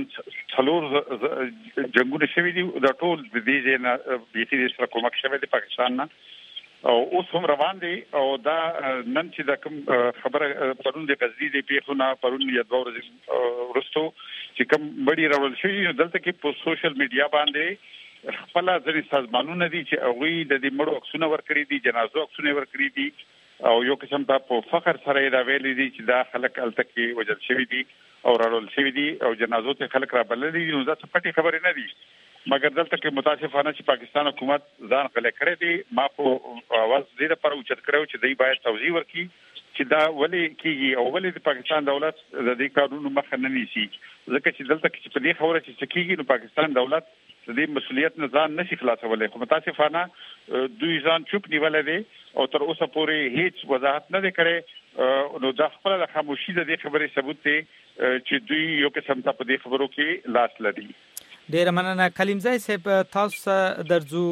4 جنگونه شوي دي دا ټول د دې نه بیخي سره کومک شوی دی پاکستان نه او اوس هم روان دي او دا نن چې دا کوم خبره پرون د غزنی د پیښونه پرون یا 2 ورځې وروسته چې کوم بډي راول شي دلته کې په سوشل میډیا باندې خپل ځینې سازمانونه دي چې هغوی د دې مړو عکسونه ورکړي دي، جنازو عکسونه ورکړي دي او یو قسم ته په فخر سره دا ویلي دي چې دا خلک هلته کې وژل شوي دي او راړول شوي دي او جنازو ته خلک رابللي دي. نو دا څه پټې خبرې نه دي، مګر دلته کې متاسفانه چې پاکستان حکومت ځان غلی کړی دی. ما په اواز دې لپاره اوچت کړی چې دوی باید توضیح ورکړي چې دا ولې کېږي او ولې د پاکستان دولت د دې کارونو مخه نه نیسي، ځکه چې دلته کې په دې خبره چې څه کېږي نو پاکستان دولت د دې مسؤلیت نه ځان نشي خلاصولی. خو متاسفانه دوی ځان چوپ نیولی دی او تر اوسه پورې هیڅ وضاحت نه دی کړی. نو دا خپله د خاموشي د دې خبرې ثبوت دی چې دوی یو قسم ته په دې خبرو کې لاس لري. ډیره مننه. کلیمزای صاحب تاسو درځو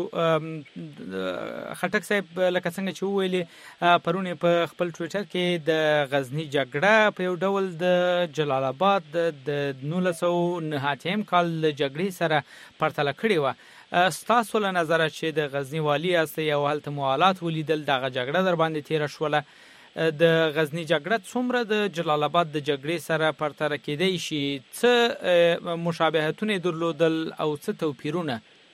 خټک صاحب لکه څنګه چې ویلي پرون په خپل ټویټر کې د غزنی جګړه په یو ډول د جلال آباد د 1909 کال جګړې سره پرتله کړې و. ستاسو له نظر چې د غزنی والی است یو هلته موالات ولیدل دغه جګړه در باندې تیر شوله، د غزنی جګړه څومره د جلال آباد د جګړې سره پرتله کېدای شي؟ څه مشابهتونه درلودل او څه توپیرونه؟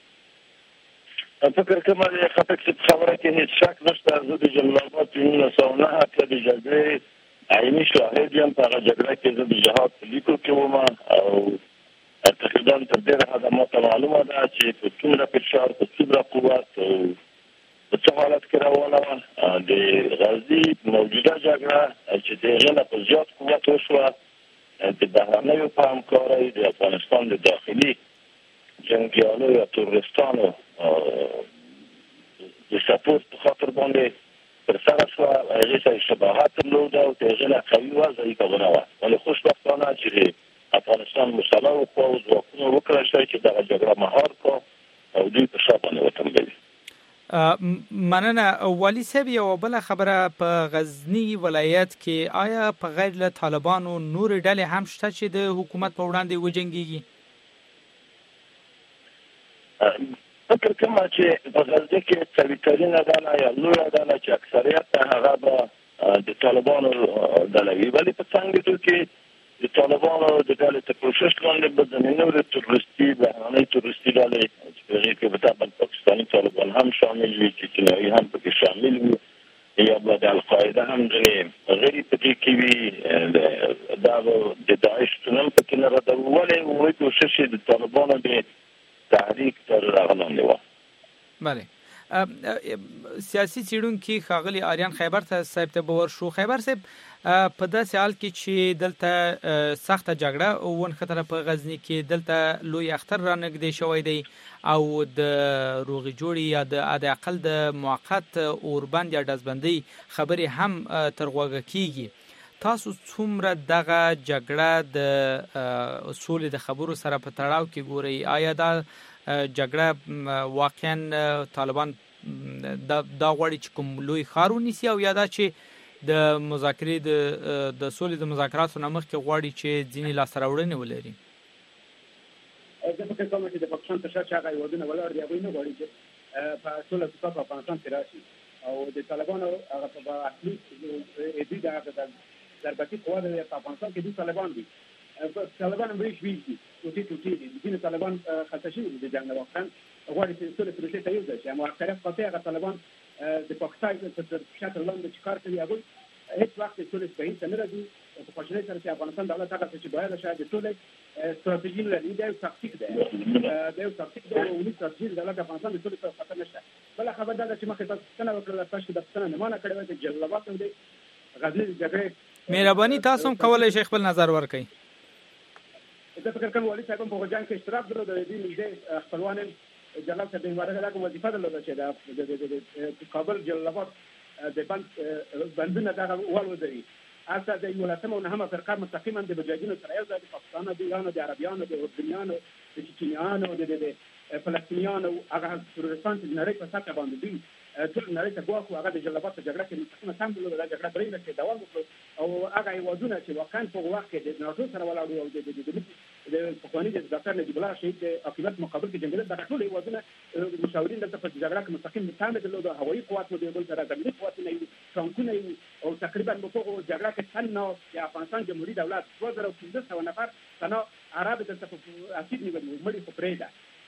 فکر کوم چې خطک څه خبره کې هیڅ شک نشته. زه د جلال آباد په 1909 کې د جګړې عیني شاهد یم. په هغه جګړه کې زه د جهاد په لیکو کې وم او تقریبا تر ډېره حده ماته معلومه ده چې په څومره فشار، په څومره قوت په څه حالت کې روانه وه. د غزني موجوده جګړه چې د هغې نه په زیات قوت وشوه د بهرنیو په همکارۍ د افغانستان د داخلي جنګیالو یا تروریستانو د سپورت په خاطر باندې ترسره شوه. هغې سره شباهت درلوده او د هغې نه قوي وه، ضعیفه ونه وه. ولې خوشبختانه چې افغانستان مسلح وکړه او ځواکونه وکړی شوی چې دغه جګړه مهار کړه او دوی په شا باندې وتمبوي. مننه. والی صاحب یو بله خبره، په غزنی ولایت کې آیا په غیر له طالبانو نور ډلې هم شته چې د حکومت په وړاندې وجنګیږي؟ فکر کوم چې په غزنی کې څلوېښترینه ډله یا لویه ډله چې اکثریت هغه به د طالبانو ډله وي، ولې په څنګه کې د طالبانو د ډلې تر کوشش لاندې به د نورې تروریستي بهرنۍ تروریستي ډلې چې په هغې کې به طبعا پاکستاني طالبان هم شامل وي، چې چینایي هم پکې شامل وي، یا به د القاعده هم ځینې غړي پکې کې وي، دا به د داعش هم پکې نه ردوي. ولې وایي کوشش یې د طالبانو د تحریک تر هغه لاندې وه. بله. سیاسي څېړونکي ښاغلي آریان خیبر صاحب ته به ورشو. خیبر صاحب په داسې حال کې چې دلته سخته جګړه ونښتله په غزني کې، دلته لوی اختر را نږدې شوی دی او د روغې جوړې یا د حداقل د موقت اوربند یا ډزبندۍ خبرې هم تر غوږه کېږي. تاسو څومره دغه جګړه د سولې د خبرو سره په تړاو کې ګورئ؟ آیا دا جګړه واقعا طالبان دا غواړي چې کوم لوی ښار ونیسي او یا دا چې د مذاکرې د سولې د مذاکراتو نه مخکې غواړي چې ځینې لاسته راوړنې ولري؟ زه فکر کوم چې د پاکستان تر شا چې هغه هېوادونه ولاړ دي هغوی نه غواړي چې په سوله په افغانستان کې راشي او د طالبانو هغه په اصلي دوی د هغه ضربتي قوا د افغانستان کې دوی طالبان دي. طالبان هم ویش دي، ټوټې دي. ځینې طالبان خلطه شوي دي د جنګ نه واقعا غواړي چې سولې پروسې ته یوځای شي. اما اکثریت قاطع هغه طالبان د پاکستان تر شکل لاندې چې کار کوي هغوی هیڅ وخت د سولې بهیر ته نه راځي. په خواشینۍ سره چې افغانستان دولت هغه څه چې باید شاید د سولې ستراتیژي نه لري، دا یو تاکتیک دی، دا یو تاکتیک دی او ولې ستراتیژي د دولت افغانستان د سولې سره خطر نشته. بله خبر دا ده چې مخکې تاسو څنګه وکړله، تاسو د پوښتنه نه مانه کړې وه چې جلال آباد او د غزني جګړې مهرباني تاسو هم کولی شئ خپل نظر ورکړئ. زه فکر کوم والي صاحب هم په جنګ کې اشتراک درلود. د دې نږدې خپلوان جلال صاحب د امارات دا کوم وظیفه درلوده چې د کابل جلال آباد د بندونه دغه والودري. هلته د 11 فرقه مستقیما د مجاهدینو سره یو ځای د پاکستان، د ایران، د عربیانو، د اردنیانو، د چچنیانو، د فلسطینیانو، هغه تروریستان چې د نړۍ په سطحه باندې دوی ټول نړۍ ته ګواښ وو، هغه د جلال آباد په جګړه کې مستقیمه سم درلوده. دا جګړه درې میاشتې دوام وکړ او هغه هېوادونه چې واقعا په هغه وخت کې د ناټو سره ولاړ وو او د پخواني د ډاکټر نجیب الله شهید د عاقبت مقابل کې جنګېدل، دغه ټول هېوادونه مشاورین دلته په جګړه کې مستقیم سهم درلوده. هوایي قوات مو د یو بل سره، زمیني قوتونه یې، ټانکونه یې او تقریبا په هغو جګړه کې تنها د افغانستان جمهوري دولت 2500 نفر تنها عرب دلته په اسید نیولي وو، مړي خو پرېږده.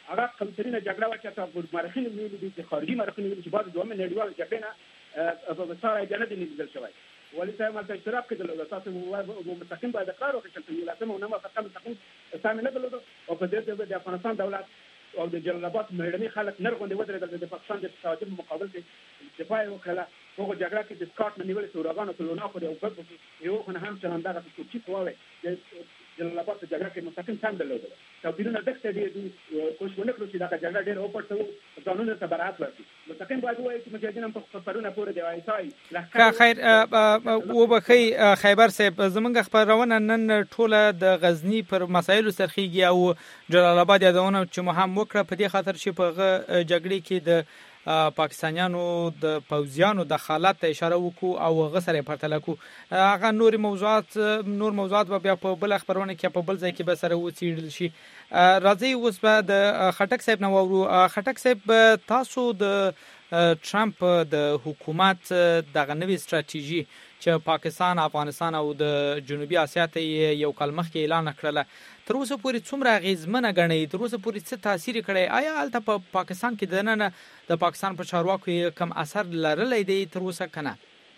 هغه قوترینه جګړه و چې تاسو مارخین ویلي دي چې خارجي مارخین ویلي چې بعد دوه نړیوال جګړې نه په ساره جنت نیول شوی ولې ته ما ته اشتراک کړل تاسو مستقیم باید قرار وکړئ چې لازم او نه فقط مستقیم سامي نه درلود او په دې د افغانستان دولت او د جلال آباد مېړني خلک نرغوندې ودرېدل د پاکستان د توجه مقابل کې دفاع وکړه هغه جګړه کې د سکاټ نه نیول سوراغانو ته لونه خو یو خو نه هم څنګه دغه چې کوي جلال آباد جګړه کې مستقیم څنګه درلود توپیرونه دغه دي کوښښونه کړو چې دا جګړه ډېر اوپرته قانون ته برابر ورکړي مستقیم باید وایي چې مجاهدین په پرونه پورې دی وایي خیر وبخي خیبر صاحب زمونږ خبرونه نن ټوله د غزنی پر مسایلو سرخیږي او جلال آباد یادونه چې مهم وکړه په دې خاطر چې په جګړې کې د پاکستانیانو د پوځیانو د حالت ته اشاره وکړو او غسر پرتله کو هغه نور موضوعات بیا په بل خبرونه کې په بل ځای کې به سره وڅېړل شي راځي اوس به د خټک صاحب نو ورو خټک صاحب تاسو د ټرمپ د حکومت دغه نوې ستراتیژي چې پاکستان افغانستان او د جنوبي اسیا ته یو کال مخکې اعلان کړل تر اوسه پورې څومره اغیزمنه ګڼئ تر اوسه پورې څه تاثیر کړی آیا هلته په پاکستان کې دننه د پاکستان په چارواکو کم اثر لرلی دی تر اوسه کنه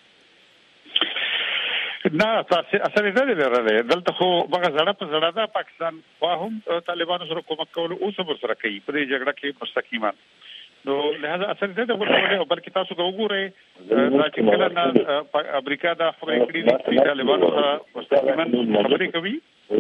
نه اثر نه لرلی دلته خو هغه زړه په زړه ده پاکستان خو هم طالبانو سره کومک کول او سره سره کوي په دې جګړه کې مستقیما نو لهدا اثر نه ورته او بلکې تاسو وګورئ دا چې کله نه امریکا دا خبرې کړې دي چې طالبانو سره مستقیما خبرې کوي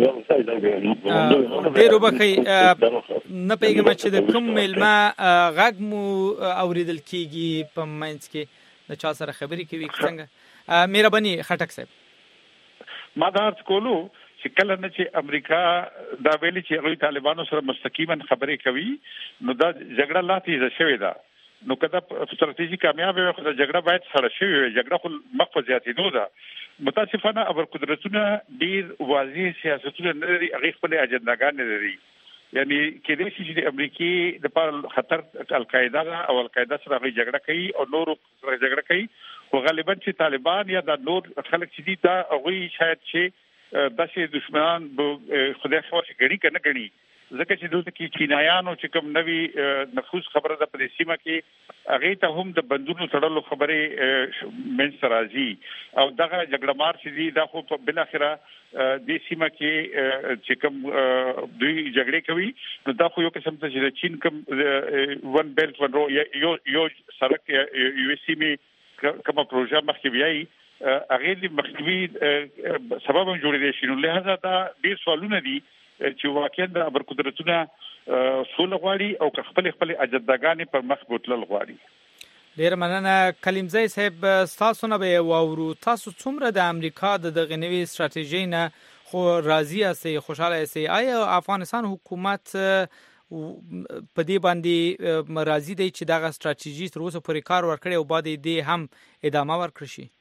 ډېر وبخي نه پیغام چې د کوم ملما غږ مو اوریدل کیږي په منځ کې د چا سره خبرې کوي څنګه مهرباني خټک صاحب ما دا کولو چې کله نه چې امریکا دا ویلي چې هغه طالبانو سره مستقیما خبرې کوي نو دا جګړه لا تیزه شوې ده نو کله ستراتیژي کامیاب وي خو دا جګړه باید سره شوې وي جګړه خو مخ په زیاتېدو ده متاسفانه ابر قدرتونه ډیر واضح سیاستونه نه لري هغه خپل اجنداګان نه لري یعنی کله چې امریکای د پر خطر القاعده او القاعده سره جګړه کوي او نور سره جګړه کوي او غالبا چې طالبان یا د نور خلک چې دي دا هغه شاید چې داسې دشمنان به خدای خو غړي کنه غړي ځکه چې دوی کې چینایانو چې کوم نوی نفوذ خبره ده په سیمه کې هغه ته هم د بندونو تړلو خبره منځ راځي او دغه جګړمار چې دي دا خو په بل اخره د سیمه کې چې کوم دوی جګړې کوي نو دا خو یو قسم ته چې چین کوم ون بیلټ ون رو یو سړک یو سیمه کومه پروژه مخکې بیاي هغه د مخنیوي سبب جوړېدل شي نو لهدا دا ډیر سوالونه دي چې واقعا د ابر قدرتونه سول غواړي او خپل اجنداګانې پر مخ بوتلل غواړي ډیر مننه کلیمزی صاحب تاسو نه به وورو تاسو څومره د امریکا د غنوي ستراتیژي نه خو راضی اسئ خوشاله اسئ آیا افغانستان حکومت په دې باندې راضی دی چې دغه ستراتیژي تر اوسه پورې کار ورکړي او بعد دې هم ادامه ورکړي شي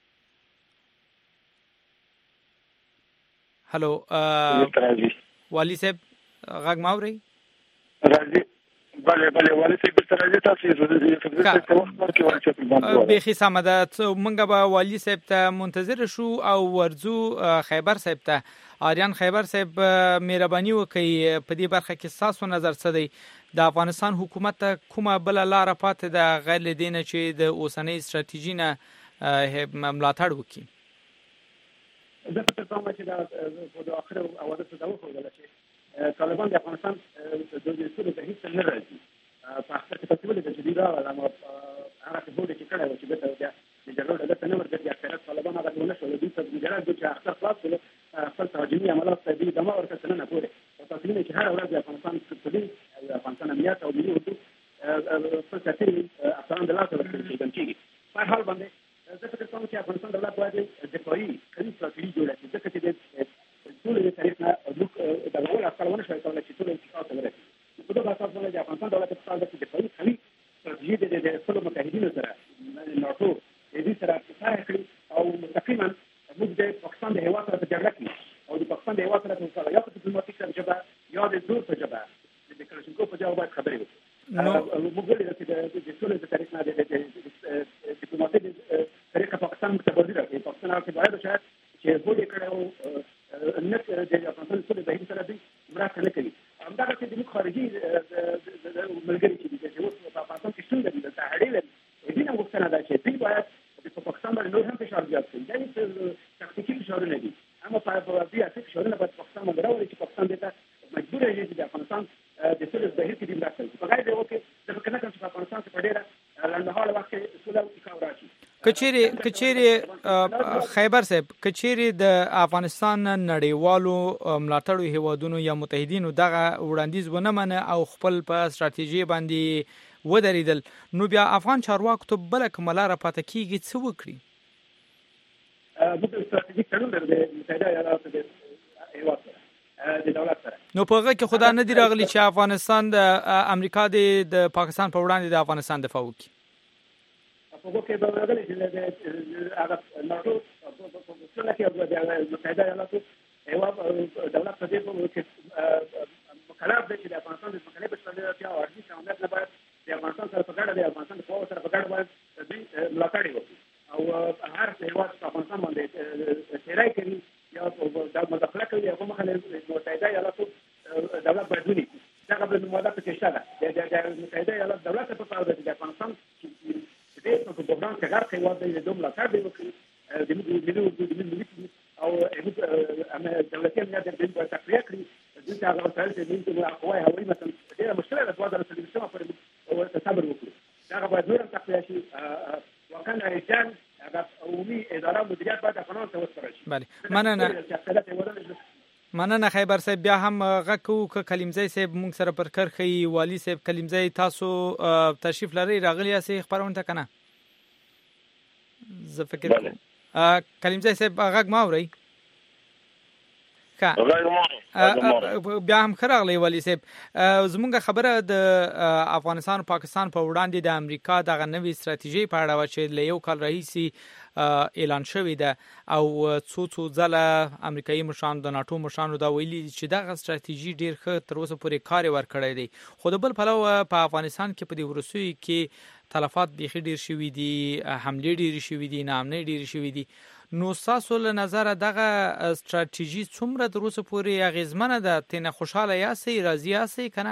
هلو والی صاحب غږ ماوري راځي بله والی صاحب تر راځي تاسو بخي سمادات مونږ به والی صاحب ته منتظر شو او ورزو خیبر صاحب ته آریان خیبر صاحب مهرباني وکړي په دې برخه کې تاسو نظر څه دی د افغانستان حکومت کومه بل لار پاتې د غیر لدینه چې د اوسنۍ ستراتیژي نه ملاتړ وکړي زه فکر کوم چې دا د اخر اواز څه دا وکړل چې طالبان د افغانستان د دستور ته هیڅ نه راځي په خپل تفصیل د جديده علامه هغه څه بوله چې کړه چې د جګړو د تنور د اکثریت طالبان هغه ونه شو د دې په جګړه چې اخر خلاص کړ خپل تهاجمي عملیات ته د دمه ورکړه نه پوره او تاسو نه چې هر ورځ د افغانستان په افغانستان امنیت او ملي اردو په څیر افغان د لاسه ورکړل کېږي په حال باندې زه فکر کوم چې افغانستان دولت باید دفاعي کلي ستراتیژي جوړه کړي ځکه چې ټول د تاریخ نه د اول افغانانو شوي کولای چې ټول اتفاق ولري په دغه اساس باندې د افغانستان دولت په خپل د دفاعي کلي ستراتیژي د خپل متحدینو سره ناتو د دې سره اتفاق کړي او مستقیما موږ د پاکستان د هیواد سره جګړه کوي او د پاکستان د هیواد سره یا په ډیپلوماټیک ژبه یا د زور په ژبه د کلاشینکوف په ژبه باید خبرې وکړو موږ ولې چې د ټول د تاریخ نه د ډیپلوماټیک طریقه پاکستان متبادل راځي پاکستان هغه باید شاید چې بوله کړو نه د افغانستان ټول بهیر سره دې مرسته نه کوي همدا چې د خارجي مجبور یې چې افغانستان د سولې بهیر کې د مرسته په غیر یو کې د فکر نه کوم چې افغانستان کې په ډېره لنډمهاله وخت کې سوله او راشي. کچېری خیبر صاحب کچېری د افغانستان نړیوالو ملاتړو هیوادونو یا متحدینو دغه وړاندیز ونه منه او خپل په ستراتیژي باندې ودرېدل، نو بیا افغان چارواکو ته بل کومه لاره پاتې کیږي څه وکړي؟ موږ ستراتیژیک تړون لرو د متحده ایالاتو د هیواد سره د دولت سره. نو په هغه کې خدا نه دی راغلی چې افغانستان د امریکا د پاکستان په وړاندې د افغانستان دفاع وکړي. په هغه کې به راغلی چې هغه ناتو په څنګه کې د متحده ایالاتو هیواد دولت په دې کې مکلف دی چې د افغانستان د مکلف بشپړتیا او ارزي شامل نه باید د افغانستان سره په ګډه د افغانستان په سره په ګډه باید ملاتړ وکړي او هر هیواد په افغانستان باندې تیرای کوي یا د مداخله کوي هغه مخالف متحده ایالاتو دولت باید ونی دا قبل موده په کې شته د متحده ایالات دولت په پاره د افغانستان د په پروګرام کې هر هیواد د دوه ملاتړ دی وکړي د ملي او دولتي امنیت د په تقریه کړی د هغه ځای چې د اقوای هوایي مثلا ډیره مشکله ده 2023 پر او تصبر وکړي دا باید نور تقریه شي وکړه ایجان هغه عمومي اداره مدیریت باید قانون ته وسپارل شي. بله مننه خیبر صاحب. بیا هم غکو ک کلیمزی صاحب مونږ سره پر کرخي والی صاحب کلیمزی تاسو تشریف لري راغلی یاسي خبرونه ته کنه زه فکر کلیمزی صاحب غږ ما اوري بیا هم خراغلی والی صاحب زمونږ خبره د افغانستان او پاکستان په وړاندې د امریکا دغه نوې ستراتیژي په اړه و چې له یو کال راهیسي اعلان شوی ده او څو ځله امریکایي مشران د ناتو مشرانو دا ویلي چې دغه ستراتیژي ډیر ښه تر اوسه پورې کار ورکړی دی، خو د بل پلوه په افغانستان کې په دې وروستیو کې تلفات بیخي ډیر شوي دي، حملې ډیر شوي دي، ناامنۍ ډیر شوي دي. نو تاسو له نظر دغه ستراتیژي څومره تر اوسه پورې اغیزمنه ده؟ تنه خوشاله یاست، راضی یاست کنه؟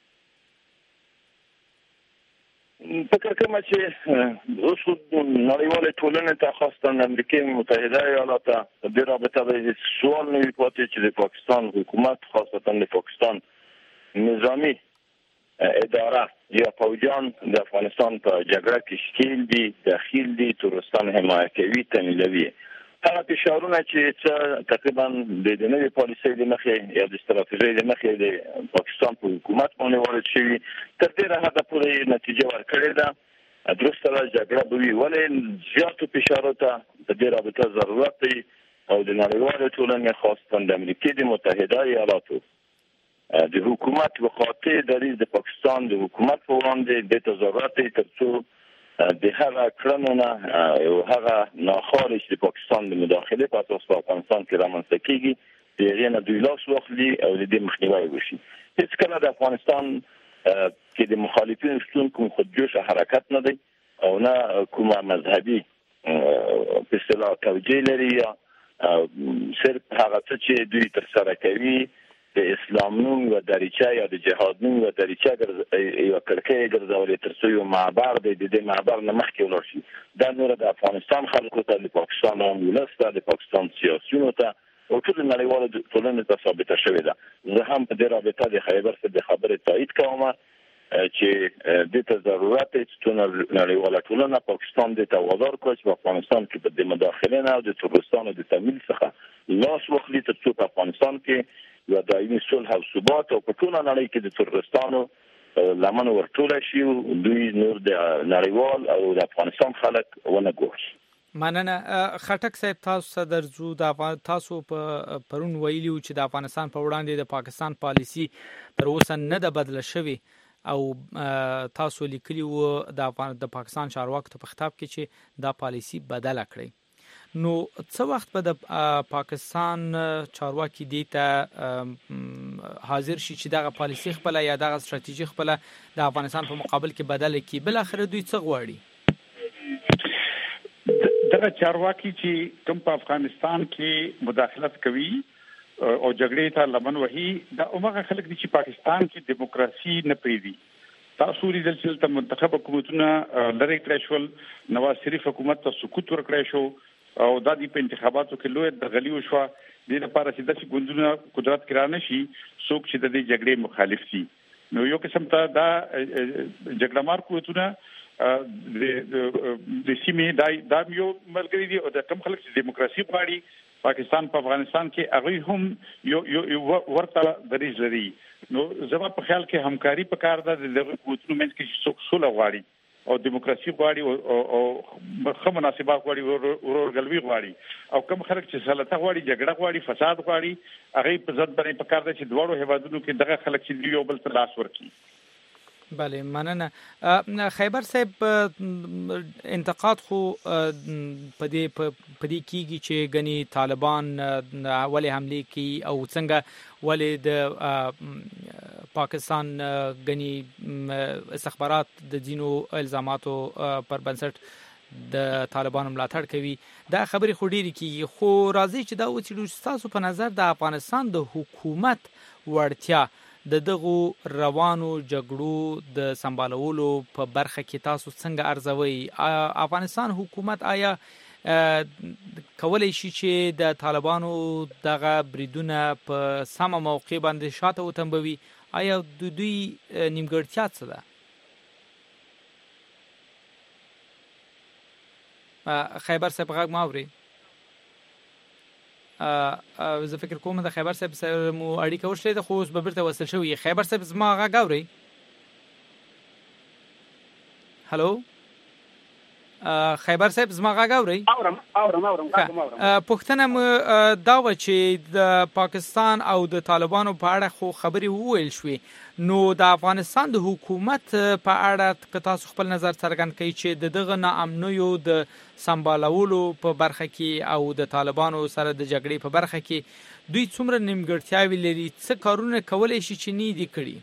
فکر کوم چې اوس نړیواله ټولنه ته خاصه امریکا متحده ایالات د رابطه د سوال نه پاتې چې د پاکستان حکومت خاصه د پاکستان نظامی اداره یا پوجان د افغانستان په جګړه کې شکیل دي، داخل دي، ترستان حمایت کوي، تمویلوي. هغه فشارونه چې تقریبا د نوې پالیسۍ د مخې یا د استراتیژۍ د مخې د پاکستان په حکومت باندې وارد شوي تر ډېره حده پورې نتیجه ورکړې ده. درسته ده جګړه به وي، ولې زیاتو فشارو ته د دې رابطه ضرورت دی او د نړیوالې ټولنې خاصه د امریکا د متحده ایالاتو د حکومت وقاطع دریځ د پاکستان د حکومت په وړاندې د تضررات ترڅو د هغه کړنو او هغه ناخوالې چې د پاکستان د مداخله په اساس په افغانستان کې رامنځته کیږي د هغې نه دوی لاس واخلي او د دې مخنیوی وشي. هیڅکله د افغانستان کې د مخالفینو شتون کوم خودجوشه حرکت نه دی او نه کومه مذهبي په اصطلاح توجیه لري یا صرف هغه څه چې دوی ترسره کوي د اسلام نوم و دریچه یا د جهاد نوم و دریچه یا کړکۍ ګرځولې ترڅو یو معبر د دې معبر نه مخکې ولاړ شي. دا نور د افغانستان خلکو ته، د پاکستان ولس ته، د پاکستان سیاسيونو ته او ټول نړیوال ټولنې ته ثابته شوې ده. زه هم په دې رابطه د خیبر څخه د خبرې تایید کوم چې د ته ضرورت چې نړیوال ټولنه پاکستان د توادر کوي چې په افغانستان کې د مداخله نه او د ترکستان او د تمویل څخه لاس واخلي ترڅو په افغانستان کې یا دایمي صلح او ثبات او په ټول نړۍ کې د ترکستان لمن ورټول شي دوی نور د نړیوال او د افغانستان خلک ونه ګوري. مننه خټک صاحب. تاسو درځو د تاسو په پرون ویلیو چې د افغانستان په وړاندې د پاکستان پالیسی تر اوسه نه ده بدله شوې او تاسو لیکلی وو د پاکستان چارواکو ته په خطاب کې چې دا پالیسی بدله کړئ. نو څه وخت به د پاکستان چارواکي دې ته حاضر شي چې دغه پالیسی خپل یا دغه ستراتیژي خپل د افغانستان په مقابل کې بدل کړي؟ بل اخر دوی څه غواړي؟ دغه چارواکي چې کوم په افغانستان کې مداخلت کوي او جګړې ته لمن وهي دا هغه خلک دي چې پاکستان کې دیموکراسي نه پریدي. تاسو لیدل چې منتخب حکومتونه لری کړی شول، نواز شریف حکومت ته سقوط ورکړی شو او د دې په انتخاباتو کې لوی درغلي وشو د لپاره چې د ګوندونو قدرت کرانه شي څوک چې د جګړې مخالف دي. نو یو قسم ته دا جګړه مار قوتونه د سیمې دا یو ملګری دي او د کم خلک چې دیموکراسي غواړي پاکستان په افغانستان کې هغه هم یو ورته دریځ لري. نو زما په خیال کې همکاري په کار ده د قوتونو منځ کې څوک سوله غواړي او دیموکراسي غواړي او خو مناسبات غواړي ورورګلوي غواړي او کوم خلک چې سلطه غواړي جګړه غواړي فساد غواړي هغه په ضد باندې په کار ده چې دواړو هیوادونو کې دغه خلک چې یو بل ته لاس ورکړي. بله مننه. خیبر صاحب انتقاد خو په دې کېږي چې غني طالبان ولې حمله کوي او څنګه ولې د پاکستان غني استخبارات د دینو الزاماتو پر بنسټ د طالبانو ملاتړ کوي. دا خبرې خو ډېرې کېږي خو راځي چې دا وڅېړو تاسو په نظر د افغانستان د حکومت وړتیا د دغو روانو جګړو د سمبالولو په برخه کې تاسو څنګه ارزوي؟ افغانستان حکومت آیا کولای شي چې د طالبانو دغه بریدونه په سمه موقع باندې شاته وتنبوي؟ آیا د دوی نیمګړتیا څه ده؟ خیبر صاحب غږ ما اوري؟ زه فکر کوم د خیبر صاحب سره مو اړیکه وشلې ده خو اوس به بیرته وصل شوي. خیبر صاحب زما غږ اورئ؟ هلو خیبر صاحب زما غږ اورئ؟ اورم. پوښتنه مو دا وه چې د پاکستان او د طالبانو په اړه خو خبرې وویل شوې، نو د افغانستان د حکومت په اړه که تاسو خپل نظر څرګند کړئ چې د دغه ناامنیو د سمبالولو په برخه کې او د طالبانو سره د جګړې په برخه کې دوی څومره نیمګړتیاوې لري، څه کارونه کولی شي چې نه دي کړي؟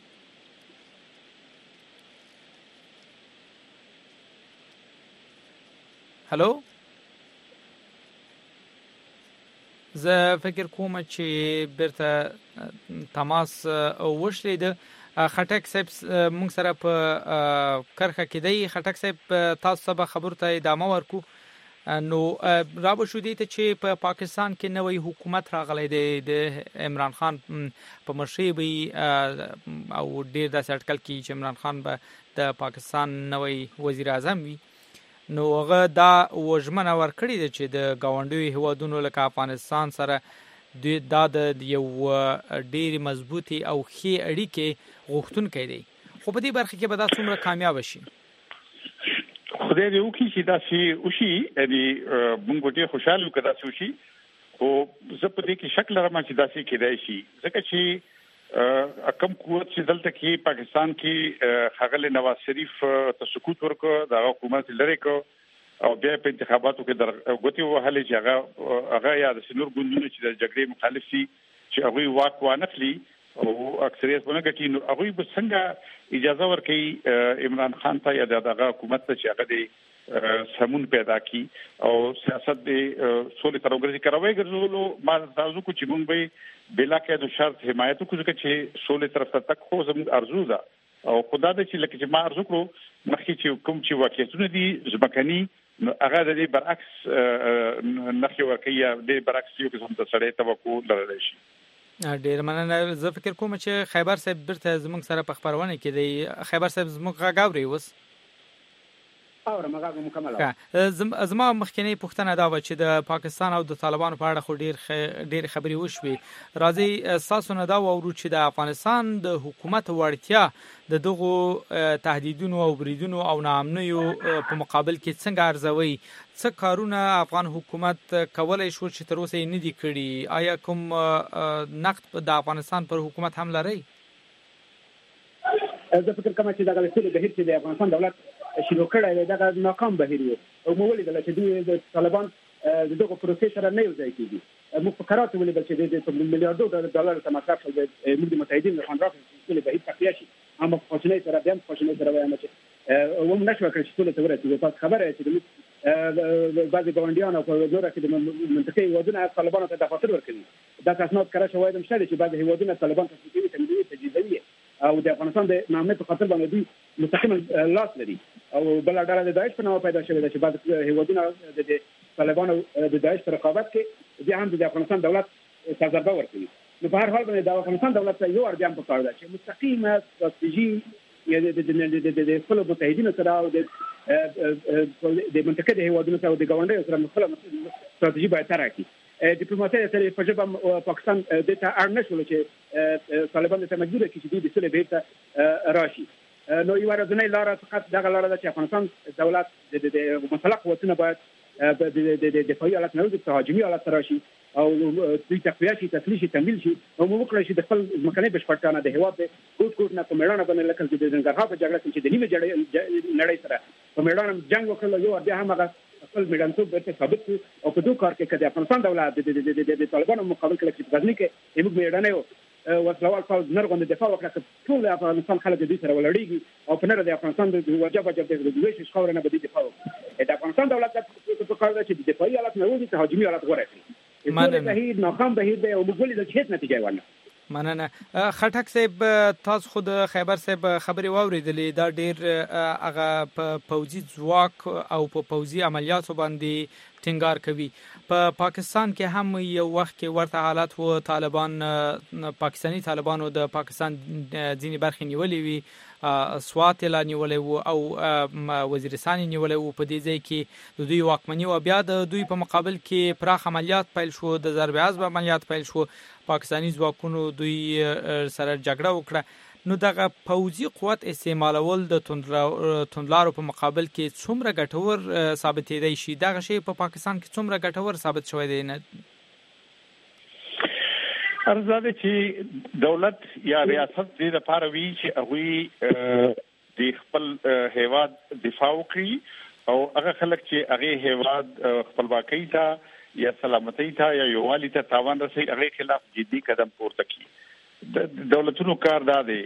هلو زه فکر کوم چې بیرته تماس وشلی ده. خټک صاحب مونږ سره په کرخه کې دی. خټک صاحب تاسو سبا خبر ته ادامه ورکو. نو رابو شو دي ته چې په پاکستان کې نوې حکومت راغلی دی د عمران خان په مشرۍ وي او ډیر داسې اټکل کوي چې عمران خان به د پاکستان نوې وزیر اعظم وي. نو هغه دا وژمنه ورکړې ده چې د ګاونډیو هیوادونو لکه افغانستان سره دا د یو ډېرې مضبوطې او ښې اړیکې غوښتونکی دی، خو په دې برخه کې به دا څومره کامیابه شي؟ خدای دې وکړي چې داسې وشي، یعنې موږ به ډېر خوشحاله وو که داسې وشي، خو زه په دې کې شک لرم چې داسې کېدای شي، ځکه چې کم قوت چې دلته کې پاکستان کې ښاغلی نواز شریف ته سقوط ورکړ، د هغه حکومت لرې کړ او بیا په انتخاباتو کې ګوتې ووهلې چې هغه یا د نور ګوندونو چې د جګړې مخالف دي چې هغوی واک وانخلي او اکثریت ونه ګټي، نو هغوی به څنګه اجازه ورکوي عمران خان ته یا دغه حکومت ته چې هغه د سمون پیدا کړي او سیاست د سولې تر وګرځي کاروي ګرځولو. ما تاسو کو چې موږ به بلا کې د شرط حمایت کوو چې سولې طرف ته تک خو زموږ ارزو ده او خدای دې چې لکه چې ما ارزو کړو مخکې چې کوم چې واقعیتونه دي ځمکني نو هغه د دې برعکس نخي ورکوي یا د برعکس یو قسم ته سړی توقع لرلی شي. ډېر مننه. زه فکر کوم چې خیبر صاحب بیرته زموږ سره په خپرونه کې دی. خیبر صاحب زموږ غږ اوري اوس؟ زما مخکنی پوښتنه دا و چې د پاکستان او د طالبانو په اړه خو ډېر خبرې وشوي. راځي ستاسو نه دا واورو چې د افغانستان د حکومت وړتیا د دغو تهدیدونو او بریدونو او ناامنیو په مقابل کې څنګه ارزوي؟ څه کارونه افغان حکومت کولی شو چې تر اوسه یې نه دي کړي؟ آیا کوم نقد د افغانستان پر حکومت هم لرئ؟ زه فکر کوم چې دغه ټول بهیر چې د افغانستان دولت شروع کړی دی دغه ناکام بهیر و او موږ ولیدل چې دوی د طالبان د دغه پروسې سره نه یو ځای کېږي. موږ په کرات ولیدل چې د میلیارډو ډالرو ته مصرف شول موږ د متحدین خان راکړل چې ټول بهیر تقویه شي. اما خواشینۍ سره بیا هم خواشینۍ سره وایم چې ومو نشوه کړی چې ټولو ته ورسېږو. تاسو خبره چې زموږ بعضې ګاونډیان او په نوره کې د منطقې هېوادونه طالبانو ته دفاتر ورکوي. دا اسناد کره شواهد هم شته چې بعضې هېوادونه طالبان تصفیه کوي، تمویلوي، تجهیزوي او د افغانستان د نامنیت په خاطر باندې دوی مستقیما لاس لري. او بله ډله د داعش په نامه پیدا شوې ده چې بعض هېوادونه د طالبانو د داعش په رقابت کې بیا هم د افغانستان دولت سرضربه ورکوي. نو په هر حال باندې د افغانستان دولت ته یو ارجام پکار ده چې مستقیمه ستراتیژي د خپل متحدینو سره او د منطقې د هیوادونو سره او د ګاونډیو سره خپل ستراتیژي باید طرح کړي. ډیپلوماسي سره په ژبه پاکستان د ته اړ نشول چې طالبان ته مجبور کړي چې د سولې بیرته راشي. نو یو ورځنی لاره فقط دغه لاره ده چې افغانستان دولت د مطلق قوتونه باید د دفاعي حالت نه د تهاجمي حالت راشي او دوی تقویه شي، تسلیح شي، تمویل شي او موږ شي د خپل ځمکنۍ بشپړتیا د هیواد د ګوټ ګوټ نه په میړانه باندې لکه د ننګرهار په جګړه کې چې د نیمه نړۍ سره په میړانه جنگ وکړل، یو بیا هم هغه خپل میړانتوب بیرته ثابت کړ او په دوه کار کې د افغانستان دولت د طالبانو مقابل کې چې غزني کې موږ میړانه یو وسلوال پاوز نرغون دفاع وکړه ټول افغانستان خلک د دې سره ولړیږي او په نړۍ د افغانستان د وجب د دویش خاور نه بدی دفاع وکړي. د افغانستان دولت په کار ده چې د دفاعي حالت نه وځي، تهاجمي حالت غوره کړي. بهیر ناکام بهیر دی او موږ ولې د هیڅ نتیجه ونه. مننه. خټک صاحب تاسو خود خیبر صاحب خبري واوریدلې دا ډیر هغه پوځي ځواک او په پوځي عملیاتو باندې ټینګار کوي. په پاکستان کې هم یو وخت کې ورته حالت وو، طالبان پاکستانی طالبانو د پاکستان ځینې برخې نیولې وي، سوات لا نیولې وو او وزیرستان نیولې وو. په دې ځای کې د دوی واکمني او بیا د دوی په مقابل کې پراخ عملیات پیل شو، د ضرب عزم عملیات پیل شو، پاکستانی ځواکونو دوی سره جګړه وکړه. نو دغه پوځي قوت استعمالول د توندلارو په مقابل کې څومره ګټور ثابتېدای شي؟ دغه شی په پاکستان کې څومره ګټور ثابت شوی دی؟ نه ارزاده چې دولت یا ریاست دې لپاره وی چې هغه د خپل هیواد دفاع وکړي او هغه خلک چې هغه هیواد خپلواکۍ ته یا سلامتۍ ته یا یووالي ته تاوان رسوي هغه خلاف جدي قدم پورته کړي. دولتونو کار دا دی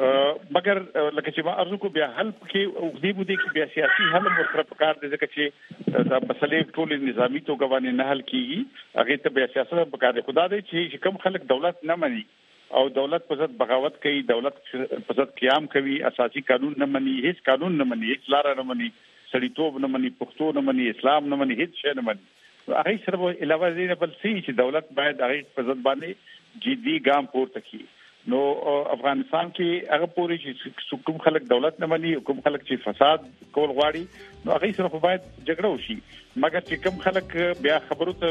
مګر لکه چې ما ارزو کو بیا حل کې او دې بده کې بیا سیاسي حل ورسره پکار دي ځکه چې دا مسلې ټول نظامی توګه باندې نه حل کیږي، هغه ته بیا سیاست پکار دي. خدا دې چې کوم خلک دولت نه مني او دولت په ضد بغاوت کوي، دولت په ضد قیام کوي، اساسي قانون نه مني، هیڅ قانون نه مني، هیڅ لار نه مني، سړیتوب نه مني، پښتو نه مني، اسلام نه مني، هیڅ شی نه مني، هغه سره علاوه دې بل څه چې دولت باید هغه په ضد باندې جدي ګام پورته کړي. نو افغانستان کې هغه پوری چې کوم خلک دولت نه مني، کوم خلک چې فساد کول غواړي، نو هغه سره باید جګړه وشي. مګر چې کوم خلک بیا خبرو ته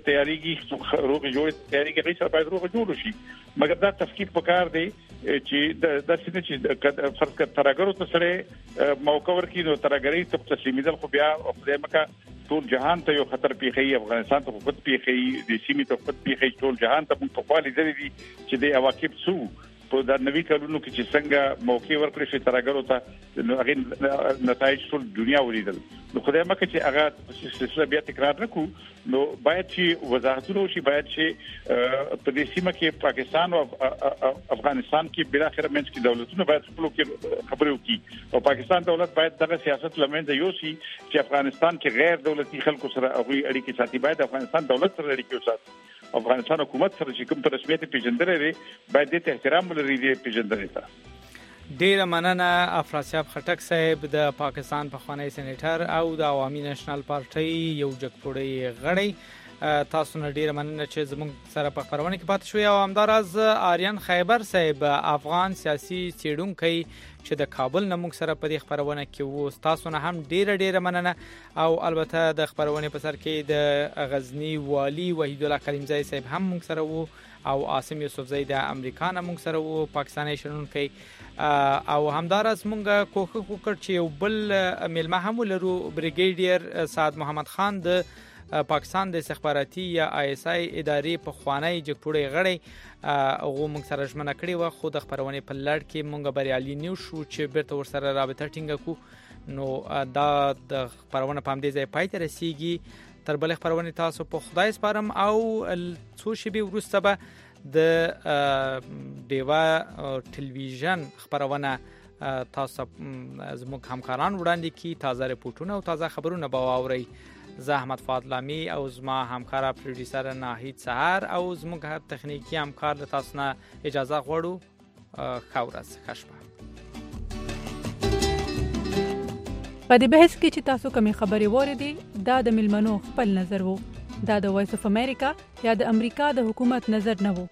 تیاریږي، روغ جوړ تیاریږي، هغه سره باید روغ جوړ شي. مګر دا تفکیک پکار دی چې د څه چې فرض کړه ترګرو ته سره موقع ورکړي، نو ترګری ته تسلیمیدل خو بیا خدای مکه ټول جهان ته یو خطر پیخي، افغانستان ته خود پیخي، د سیمې ته خود پیخي، ټول جهان ته په خپل ځای دي چې د عواقب څو په د نوي کلونو کې چې څنګه موقع ورکړي شي ترګرو ته، نو هغه نتایج ټول دنیا ولیدل. نو خدای مکه چې هغه سلسله بیا تکرار نکړو، نو باید چې وضاحتونه وشي، باید چې په دې سیمه کې پاکستان او افغانستان کې بل اخر منځ کې دولتونه باید خپل کې خبرې وکړي او پاکستان دولت باید دغه سیاست لمنځه یوسي چې افغانستان کې غیر دولتي خلکو سره هغه اړیکې ساتي. باید افغانستان دولت سره اړیکې وساتي، افغانستان حکومت سره چې کوم په رسمیت پیژندل لري باید دې احترام ولري، دې پیژندل ته. ډیره مننه افراسیاب خټک صاحب، د پاکستان پخوانی سېنیټر او د عوامي نېشنل پارټي یو جګپوړی غړی. تاسو نه ډیره مننه چې زموږ سره په خبرونه کې پاتې شوي. او همداراز آریان خیبر صاحب، افغان سیاسي څېړونکی چې د کابل نه موږ سره په دې خبرونه کې وو، تاسو نه هم ډیره مننه. او البته د خبرونه په سر کې د غزنی والی وحید الله کریمزی صاحب هم موږ سره وو او عاصم یوسفزی د امریکا نه موږ سره وو، پاکستاني شنونکی. او همداراز موږ کوښښ وکړ چې یو بل میلمه هم ولرو، بریګیډیر سعد محمد خان د پاکستان د استخباراتي یا ISI ادارې په خوانی جګپوړی غړی، هغه موږ سره ژمنه کړې و، خو د خبرونه په لړ کې موږ بریالي نیو شو چې بیرته ورسره رابطه ټینګه کو. نو دا د خبرونه په همدې ځای پای ته رسیږي. تر بل خبرونه تاسو په خدای سپارم او څو شېبې وروسته به د ډیوا ټلویزیون خبرونه تاسو زموږ همکاران وړاندې کی، تازه رپورټونه او تازه خبرونه به واورئ. زه احمد فاضلامی او زما همکار پروډوسر ناهید سحر او زموږ تخنیکی همکار له تاسو نه اجازه غواړو. ښه ورځ، ښه شپه. په دې بحث کې چې تاسو کومې خبرې واورېدې دا د ملمنو خپل نظر وو، دا د وایس اف امریکا یا د امریکا د حکومت نظر نه وو.